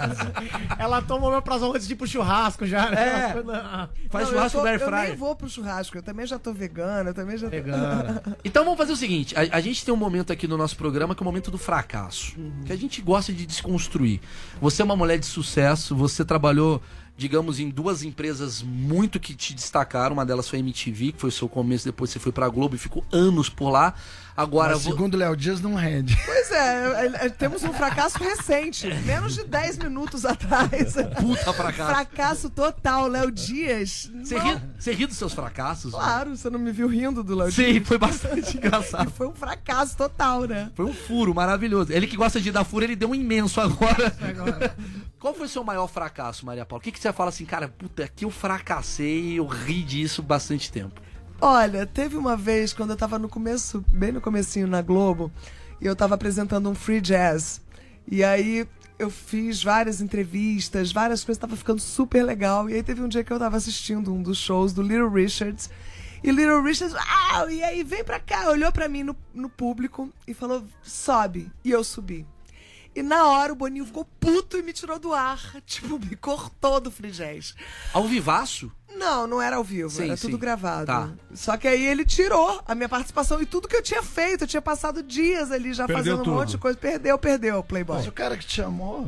Speaker 4: Ela toma omeprazol antes de ir pro churrasco já, né?
Speaker 3: É.
Speaker 4: Não.
Speaker 3: Faz
Speaker 7: Não,
Speaker 3: churrasco
Speaker 7: eu,
Speaker 3: no
Speaker 7: tô,
Speaker 3: air
Speaker 7: eu nem
Speaker 3: fryer.
Speaker 7: vou pro churrasco, eu também já tô vegana, eu também já tô...
Speaker 4: Vegana.
Speaker 3: Então vamos fazer o seguinte, a, a gente tem um momento aqui no nosso programa que é o momento do fracasso, que a gente gosta de desconstruir. Você é uma mulher de sucesso, você trabalhou, digamos, em duas empresas muito que te destacaram, uma delas foi a M T V, que foi o seu começo, depois você foi pra Globo e ficou anos por lá. Agora,
Speaker 6: Mas,
Speaker 3: vo-
Speaker 6: segundo o Léo Dias, não rende.
Speaker 7: Pois é, é, é, temos um fracasso recente, menos de dez minutos atrás.
Speaker 3: puta fracasso.
Speaker 7: Fracasso total, Léo Dias.
Speaker 3: Você
Speaker 7: não-
Speaker 3: ri, você ri dos seus fracassos?
Speaker 7: Claro, você não me viu rindo do Léo Dias.
Speaker 3: Sim, foi bastante engraçado.
Speaker 7: Foi um fracasso total, né?
Speaker 3: Foi um furo maravilhoso. Ele que gosta de dar furo, ele deu um imenso agora. Qual foi o seu maior fracasso, Maria Paula? O que, que você fala assim, cara, puta, aqui eu fracassei, eu ri disso bastante tempo.
Speaker 7: Olha, teve uma vez, quando eu tava no começo, bem no comecinho na Globo, e eu tava apresentando um free jazz. E aí eu fiz várias entrevistas, várias coisas, tava ficando super legal. E aí teve um dia que eu tava assistindo um dos shows do Little Richards. E Little Richards, ah, e aí vem pra cá, olhou pra mim no, no público e falou, sobe. E eu subi. E na hora o Boninho ficou puto e me tirou do ar. Tipo, me cortou do free jazz.
Speaker 3: Ao vivaço?
Speaker 7: Não, não era ao vivo,
Speaker 3: Sim,
Speaker 7: era
Speaker 3: sim.
Speaker 7: tudo gravado.
Speaker 3: Tá.
Speaker 7: Só que aí ele tirou a minha participação e tudo que eu tinha feito. Eu tinha passado dias ali já
Speaker 8: Perdeu
Speaker 7: fazendo um
Speaker 8: tudo.
Speaker 7: monte de coisa. Perdeu, perdeu, Playboy.
Speaker 6: Mas o cara que te chamou...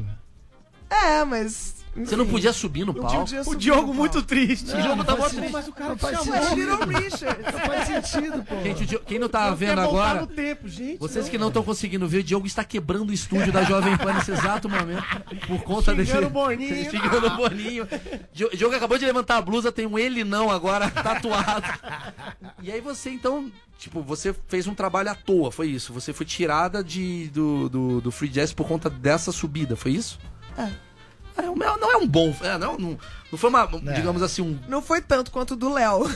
Speaker 7: É, mas...
Speaker 3: Você não podia subir no
Speaker 7: Um dia
Speaker 3: palco?
Speaker 7: eu tinha
Speaker 4: O
Speaker 7: subido
Speaker 4: Diogo
Speaker 7: no
Speaker 4: muito
Speaker 7: palco.
Speaker 4: triste.
Speaker 6: Não,
Speaker 4: o Diogo
Speaker 6: não
Speaker 4: tá
Speaker 6: faz
Speaker 4: muito triste.
Speaker 6: sentido.
Speaker 4: Mas o cara
Speaker 6: Não
Speaker 4: te
Speaker 6: faz
Speaker 4: chamou.
Speaker 7: É
Speaker 6: sentido.
Speaker 7: Little Richard.
Speaker 6: Não faz sentido, pô.
Speaker 3: Gente, o Diogo- quem não tá
Speaker 4: Quer
Speaker 3: vendo
Speaker 4: voltar
Speaker 3: agora...
Speaker 4: no tempo, gente.
Speaker 3: Vocês que não estão conseguindo ver, o Diogo está quebrando o estúdio da Jovem Pan nesse exato momento. Por conta desse.
Speaker 4: Xingando o Boninho.
Speaker 3: Xingando o Boninho. Dio- Diogo acabou de levantar a blusa, tem um ele não agora tatuado. E aí você, então, tipo, você fez um trabalho à toa, foi isso? Você foi tirada de, do, do, do Free Jazz por conta dessa subida, foi isso?
Speaker 7: É.
Speaker 3: É, o meu- não é um bom. É, não, não, não foi uma, digamos assim, um.
Speaker 7: Não foi tanto quanto o do Léo.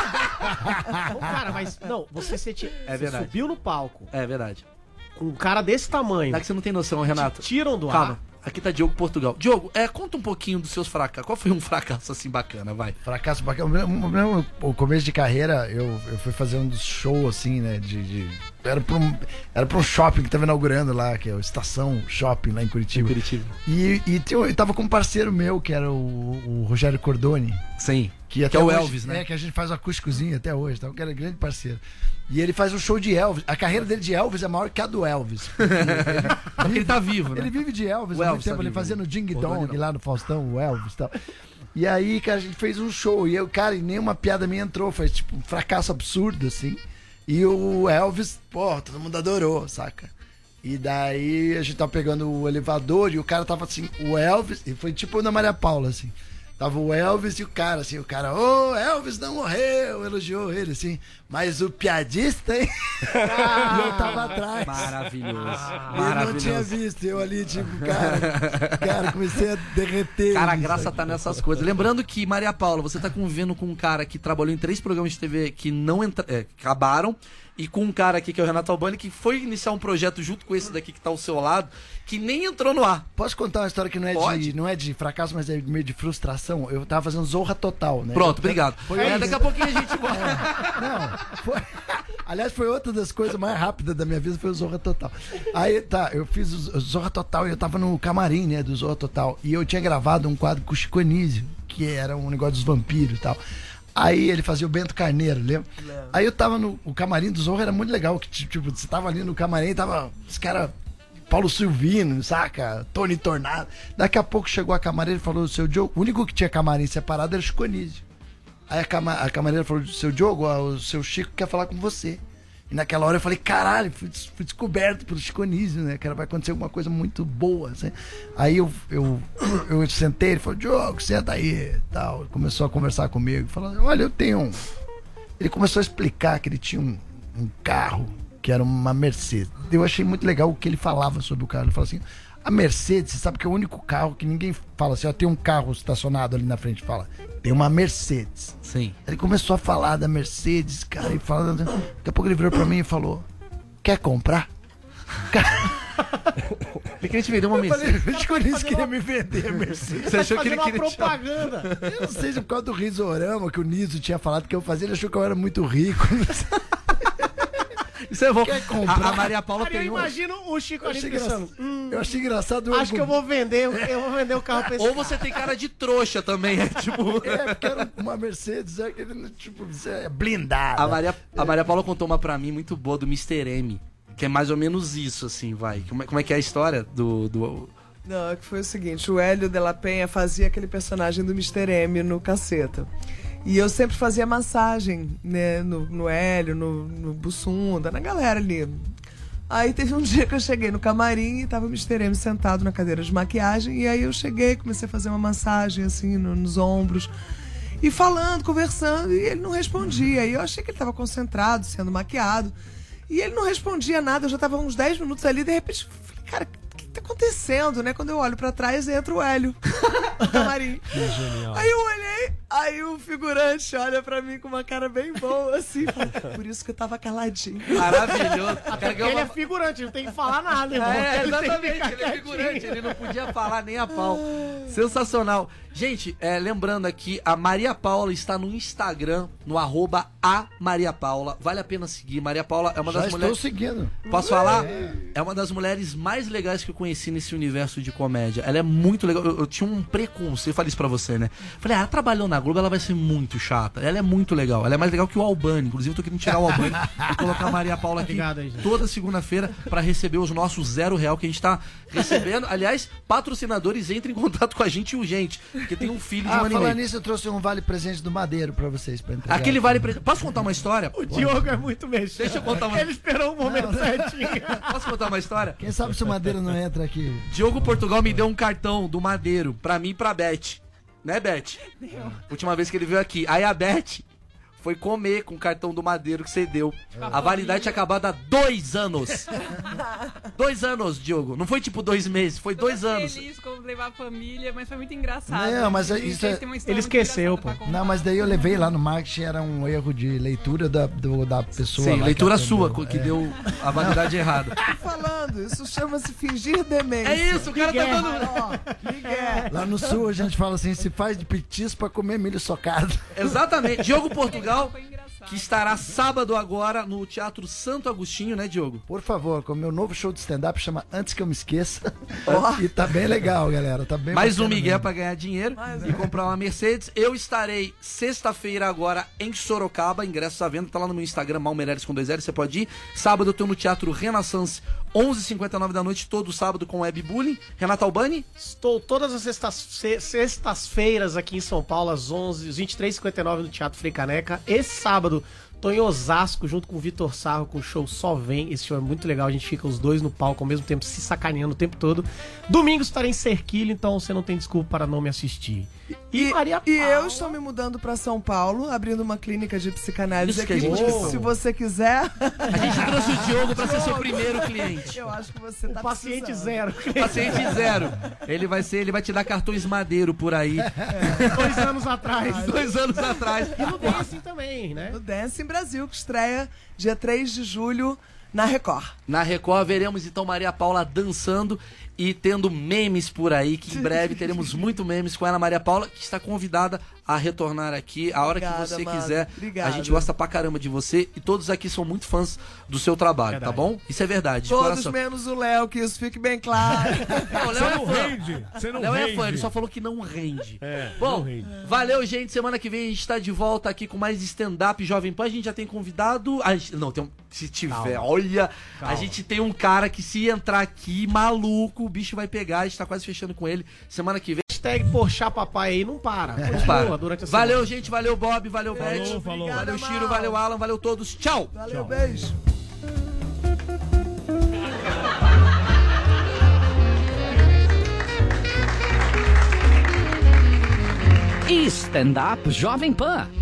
Speaker 4: Ô, cara, mas não, você, você, te-
Speaker 3: É
Speaker 4: você
Speaker 3: verdade.
Speaker 4: subiu no palco
Speaker 3: É verdade.
Speaker 4: com um cara desse tamanho.
Speaker 3: Não é que você não tem noção, Renato.
Speaker 4: Te tiram do
Speaker 3: Calma.
Speaker 4: ar.
Speaker 3: Aqui tá Diogo Portugal. Diogo, é, conta um pouquinho dos seus fracassos. Qual foi um fracasso assim bacana, vai?
Speaker 6: Fracasso bacana. O meu- o meu- O começo de carreira, eu, eu fui fazer um dos shows, assim, né? De, de- era, pra um, era pra um shopping que tava inaugurando lá, que é o Estação Shopping, lá em Curitiba.
Speaker 3: Curitiba.
Speaker 6: E, e tinha- eu tava com um parceiro meu, que era o, o Rogério Cordoni.
Speaker 3: Sim.
Speaker 6: Que,
Speaker 3: Que é o
Speaker 6: hoje-
Speaker 3: Elvis, né?
Speaker 6: É, que a gente faz o acústicozinho até hoje, tá? Que era grande parceiro. E ele faz um show de Elvis. A carreira dele de Elvis é maior que a do Elvis.
Speaker 3: Só que ele tá vivo, né?
Speaker 6: Ele vive de Elvis
Speaker 3: O
Speaker 6: há
Speaker 3: Elvis
Speaker 6: muito tempo.
Speaker 3: tá
Speaker 6: Ele
Speaker 3: vivo,
Speaker 6: fazia
Speaker 3: né?
Speaker 6: no Ding
Speaker 3: Cordoni
Speaker 6: Dong
Speaker 3: não.
Speaker 6: lá no Faustão, o Elvis e tal. E aí, cara, a gente fez um show. E eu, cara, e nenhuma piada minha entrou. Foi tipo um fracasso absurdo, assim. E o Elvis, pô, todo mundo adorou, saca? E daí a gente tava pegando o elevador e o cara tava assim, o Elvis, e foi tipo na Maria Paula, assim. Tava o Elvis e o cara, assim, o cara, ô, Elvis não morreu, elogiou ele, assim, mas o piadista, hein? E eu tava atrás.
Speaker 3: Maravilhoso.
Speaker 6: Eu não
Speaker 3: Maravilhoso.
Speaker 6: tinha visto, eu ali, tipo, cara, cara, comecei a derreter.
Speaker 3: Cara, a
Speaker 6: isso
Speaker 3: graça
Speaker 6: aqui.
Speaker 3: tá nessas coisas. Lembrando que, Maria Paula, você tá convivendo com um cara que trabalhou em três programas de T V que não entra, é, acabaram, e com um cara aqui que é o Renato Albani, que foi iniciar um projeto junto com esse daqui que tá ao seu lado, que nem entrou no ar.
Speaker 6: Posso contar uma história que não é,
Speaker 3: Pode.
Speaker 6: de, não é de fracasso, mas é meio de frustração? Eu tava fazendo Zorra Total, né?
Speaker 3: Pronto, obrigado.
Speaker 6: Foi
Speaker 3: É,
Speaker 6: isso.
Speaker 3: daqui a pouquinho a gente volta.
Speaker 6: Não, foi... Aliás, foi outra das coisas mais rápidas da minha vida, foi o Zorra Total. Aí, tá, eu fiz o Zorra Total e eu tava no camarim, né, do Zorra Total. E eu tinha gravado um quadro com o Chico Anísio, que era um negócio dos vampiros e tal. Aí ele fazia o Bento Carneiro, lembra? Lembra. Aí eu tava no o camarim do Zorra, era muito legal, que tipo, você tava ali no camarim, tava os caras, Paulo Silvino, saca? Tony Tornado. Daqui a pouco chegou a camareira e falou, seu Diogo, o único que tinha camarim separado era o Chico Anísio. Aí a, cama, a camareira falou, seu Diogo, ó, o seu Chico quer falar com você. E naquela hora eu falei, caralho, fui, fui descoberto pelo Chico Anísio, né? Que vai acontecer alguma coisa muito boa, assim. Aí eu, eu, eu, eu sentei, ele falou, Diogo, senta aí, tal. Começou a conversar comigo, falando, olha, eu tenho um... Ele começou a explicar que ele tinha um, um carro, que era uma Mercedes. Eu achei muito legal o que ele falava sobre o carro. Ele falou assim, a Mercedes, você sabe que é o único carro que ninguém fala assim, ó, tem um carro estacionado ali na frente, fala, tem uma Mercedes.
Speaker 3: Sim.
Speaker 6: Ele começou a falar da Mercedes, cara, e falando, daqui a pouco ele virou pra mim e falou, quer comprar?
Speaker 3: Ele queria te vender uma Mercedes.
Speaker 6: Eu falei, eu queria me vender a Mercedes.
Speaker 3: Você achou que ele
Speaker 4: uma
Speaker 3: queria
Speaker 4: propaganda?
Speaker 6: Eu não sei se é por causa do Risorama que o Niso tinha falado que eu fazia, ele achou que eu era muito rico.
Speaker 3: Isso é bom.
Speaker 6: Quer comprar?
Speaker 3: A, a Maria Paula
Speaker 4: Cara, eu
Speaker 3: tem um...
Speaker 4: imagino o Chico
Speaker 6: Eu
Speaker 4: ali
Speaker 6: achei,
Speaker 4: pensando,
Speaker 6: engraçado,
Speaker 4: hum,
Speaker 6: eu achei engraçado.
Speaker 4: acho que eu vou vender, eu vou vender o carro pra esse
Speaker 3: Ou
Speaker 4: cara.
Speaker 3: você tem cara de trouxa também, é tipo...
Speaker 6: É, porque era uma Mercedes, é, aquele, tipo, é blindada.
Speaker 3: A Maria, a Maria Paula contou uma pra mim muito boa do mister M, que é mais ou menos isso, assim, vai. Como é, como é que é a história do... do...
Speaker 7: Não, é que foi o seguinte, o Hélio de la Penha fazia aquele personagem do mister M no Caceta. E eu sempre fazia massagem, né, no, no Hélio, no, no Bussunda, na galera ali. Aí teve um dia que eu cheguei no camarim e tava o mister M sentado na cadeira de maquiagem. E aí eu cheguei, comecei a fazer uma massagem assim no, nos ombros. E falando, conversando, e ele não respondia. E eu achei que ele tava concentrado, sendo maquiado. E ele não respondia nada, eu já tava uns dez minutos ali, de repente, falei, cara, o que tá acontecendo, né? Quando eu olho pra trás, entra o Hélio no camarim. Aí eu olhei, aí o figurante olha pra mim com uma cara bem boa, assim, fala, por isso que eu tava caladinho.
Speaker 3: Maravilhoso.
Speaker 4: Até porque ele é figurante, não tem que falar nada, irmão.
Speaker 3: É,
Speaker 4: Ele tem que
Speaker 3: exatamente,
Speaker 4: ficar
Speaker 3: ele é
Speaker 4: quietinho.
Speaker 3: figurante, ele não podia falar nem a pau. Sensacional. Gente, é, lembrando aqui, a Maria Paula está no Instagram, no arroba a Maria Paula. Vale a pena seguir. Maria Paula é uma
Speaker 6: Já
Speaker 3: das
Speaker 6: estou
Speaker 3: mulheres...
Speaker 6: seguindo.
Speaker 3: Posso falar? É uma das mulheres mais legais que eu conheci nesse universo de comédia. Ela é muito legal. Eu, eu tinha um preconceito, eu falei isso pra você, né? Falei, ah, ela trabalhou na Globo, ela vai ser muito chata. Ela é muito legal. Ela é mais legal que o Albani. Inclusive, eu tô querendo tirar o Albani e colocar a Maria Paula aqui
Speaker 4: Obrigado aí, gente.
Speaker 3: toda segunda-feira pra receber os nossos zero real que a gente tá recebendo. Aliás, patrocinadores, entrem em contato com a gente urgente, porque tem um filho de um
Speaker 6: Ah,
Speaker 3: ano e
Speaker 6: falando
Speaker 3: meio.
Speaker 6: nisso, eu trouxe um vale presente do Madeiro pra vocês, pra entregar.
Speaker 3: Aquele vale presente. Posso contar uma história?
Speaker 4: O Diogo é muito mexendo.
Speaker 3: Deixa eu contar uma...
Speaker 4: Ele esperou o momento certinho.
Speaker 3: Posso contar uma história?
Speaker 6: Quem sabe se o Madeiro não entra aqui.
Speaker 3: Diogo Portugal me deu um cartão do Madeiro pra mim e pra Beth. Né, Beth? Última vez que ele veio aqui. Aí a Beth foi comer com o cartão do Madeiro que você deu. A validade tinha acabado há dois anos. Dois anos, Diogo. Não foi tipo dois meses, foi dois anos.
Speaker 11: feliz com levar a família, mas foi muito engraçado.
Speaker 6: Não, mas
Speaker 11: A
Speaker 6: isso
Speaker 11: gente
Speaker 6: é-
Speaker 11: tem uma história
Speaker 4: Ele
Speaker 11: muito
Speaker 4: esqueceu,
Speaker 11: engraçada
Speaker 4: pô.
Speaker 11: pra contar.
Speaker 6: Não, mas daí eu levei lá no marketing, era um erro de leitura da, do- da pessoa.
Speaker 3: Sim,
Speaker 6: lá
Speaker 3: leitura
Speaker 6: que
Speaker 3: sua,
Speaker 6: atendeu.
Speaker 3: que
Speaker 6: É.
Speaker 3: deu a validade errada.
Speaker 7: Tô falando, isso chama-se fingir demência.
Speaker 3: É isso, o cara tá dando...
Speaker 7: Ó, Miguel.
Speaker 6: Lá no sul a gente fala assim, se faz de petis pra comer milho socado.
Speaker 3: Exatamente. Diogo Portugal,
Speaker 11: Foi engraçado.
Speaker 3: que estará sábado agora no Teatro Santo Agostinho, né, Diogo?
Speaker 6: Por favor, com o meu novo show de stand-up chama Antes Que Eu Me Esqueça. E tá bem legal, galera. Tá bem
Speaker 3: Mais um
Speaker 6: bacana
Speaker 3: Miguel
Speaker 6: mesmo.
Speaker 3: pra ganhar dinheiro e comprar uma Mercedes. Eu estarei sexta-feira agora em Sorocaba, ingressos à venda, tá lá no meu Instagram, Mal Meirelles com dois L's, você pode ir. Sábado eu tô no Teatro Renaissance, onze e cinquenta e nove da noite, todo sábado com Webbullying. Renato Albani?
Speaker 4: Estou todas as sextas- se- sextas-feiras aqui em São Paulo, às onze, às vinte e três e cinquenta e nove no Teatro Frei Caneca. Esse sábado, tô em Osasco, junto com o Vitor Sarro, com o show Só Vem. Esse show é muito legal, a gente fica os dois no palco ao mesmo tempo, se sacaneando o tempo todo. Domingo estarei em Serquilho, então você não tem desculpa para não me assistir. E,
Speaker 7: E,
Speaker 4: Maria
Speaker 7: e
Speaker 4: Paula?
Speaker 7: eu estou me mudando pra São Paulo, abrindo uma clínica de psicanálise
Speaker 3: Isso que
Speaker 7: aqui.
Speaker 3: a gente
Speaker 7: Se
Speaker 3: falou.
Speaker 7: você quiser,
Speaker 3: A gente trouxe o Diogo pra ser seu primeiro cliente.
Speaker 7: eu acho que você
Speaker 4: O
Speaker 7: tá
Speaker 4: paciente
Speaker 7: precisando.
Speaker 4: zero.
Speaker 3: Paciente zero. Ele vai ser, ele vai te dar cartões Madeiro por aí.
Speaker 4: Dois anos atrás.
Speaker 3: Dois anos atrás.
Speaker 4: E no Dance assim também, né?
Speaker 7: No Dance em Brasil, que estreia dia três de julho na Record.
Speaker 3: Na Record veremos então Maria Paula dançando e tendo memes por aí, que em breve teremos muito memes com a Ana Maria Paula, que está convidada a retornar aqui a hora
Speaker 7: Obrigada,
Speaker 3: que você
Speaker 7: mano.
Speaker 3: quiser.
Speaker 7: Obrigada.
Speaker 3: A gente gosta pra caramba de você e todos aqui são muito fãs do seu trabalho,
Speaker 4: Verdade.
Speaker 3: tá bom? Isso é verdade, de
Speaker 7: Todos
Speaker 3: coração.
Speaker 7: menos o Léo, que isso fique bem claro.
Speaker 3: Não, o Léo
Speaker 8: Você
Speaker 3: é
Speaker 8: não
Speaker 3: fã.
Speaker 8: rende. Você não
Speaker 3: Léo é
Speaker 8: rende.
Speaker 3: fã, ele só falou que não rende.
Speaker 8: É,
Speaker 3: Bom,
Speaker 8: não rende.
Speaker 3: valeu, gente. Semana que vem a gente tá de volta aqui com mais stand-up Jovem Pan. A gente já tem convidado. A gente, não, tem um, se tiver,
Speaker 4: Calma.
Speaker 3: olha.
Speaker 4: Calma.
Speaker 3: A gente tem um cara que se entrar aqui, maluco, o bicho vai pegar. A gente tá quase fechando com ele. Semana que vem.
Speaker 4: Hashtag Poxá Papai aí não para. Continua
Speaker 3: Para.
Speaker 4: durante a
Speaker 3: Valeu,
Speaker 4: semana.
Speaker 3: gente. Valeu, Bob. Valeu,
Speaker 8: Falou,
Speaker 3: Beth.
Speaker 8: falou.
Speaker 3: Valeu,
Speaker 7: Obrigada,
Speaker 3: Chiro.
Speaker 7: Mal.
Speaker 3: Valeu, Alan. Valeu todos. Tchau.
Speaker 7: Valeu, beijo.
Speaker 2: Stand Up Jovem Pan.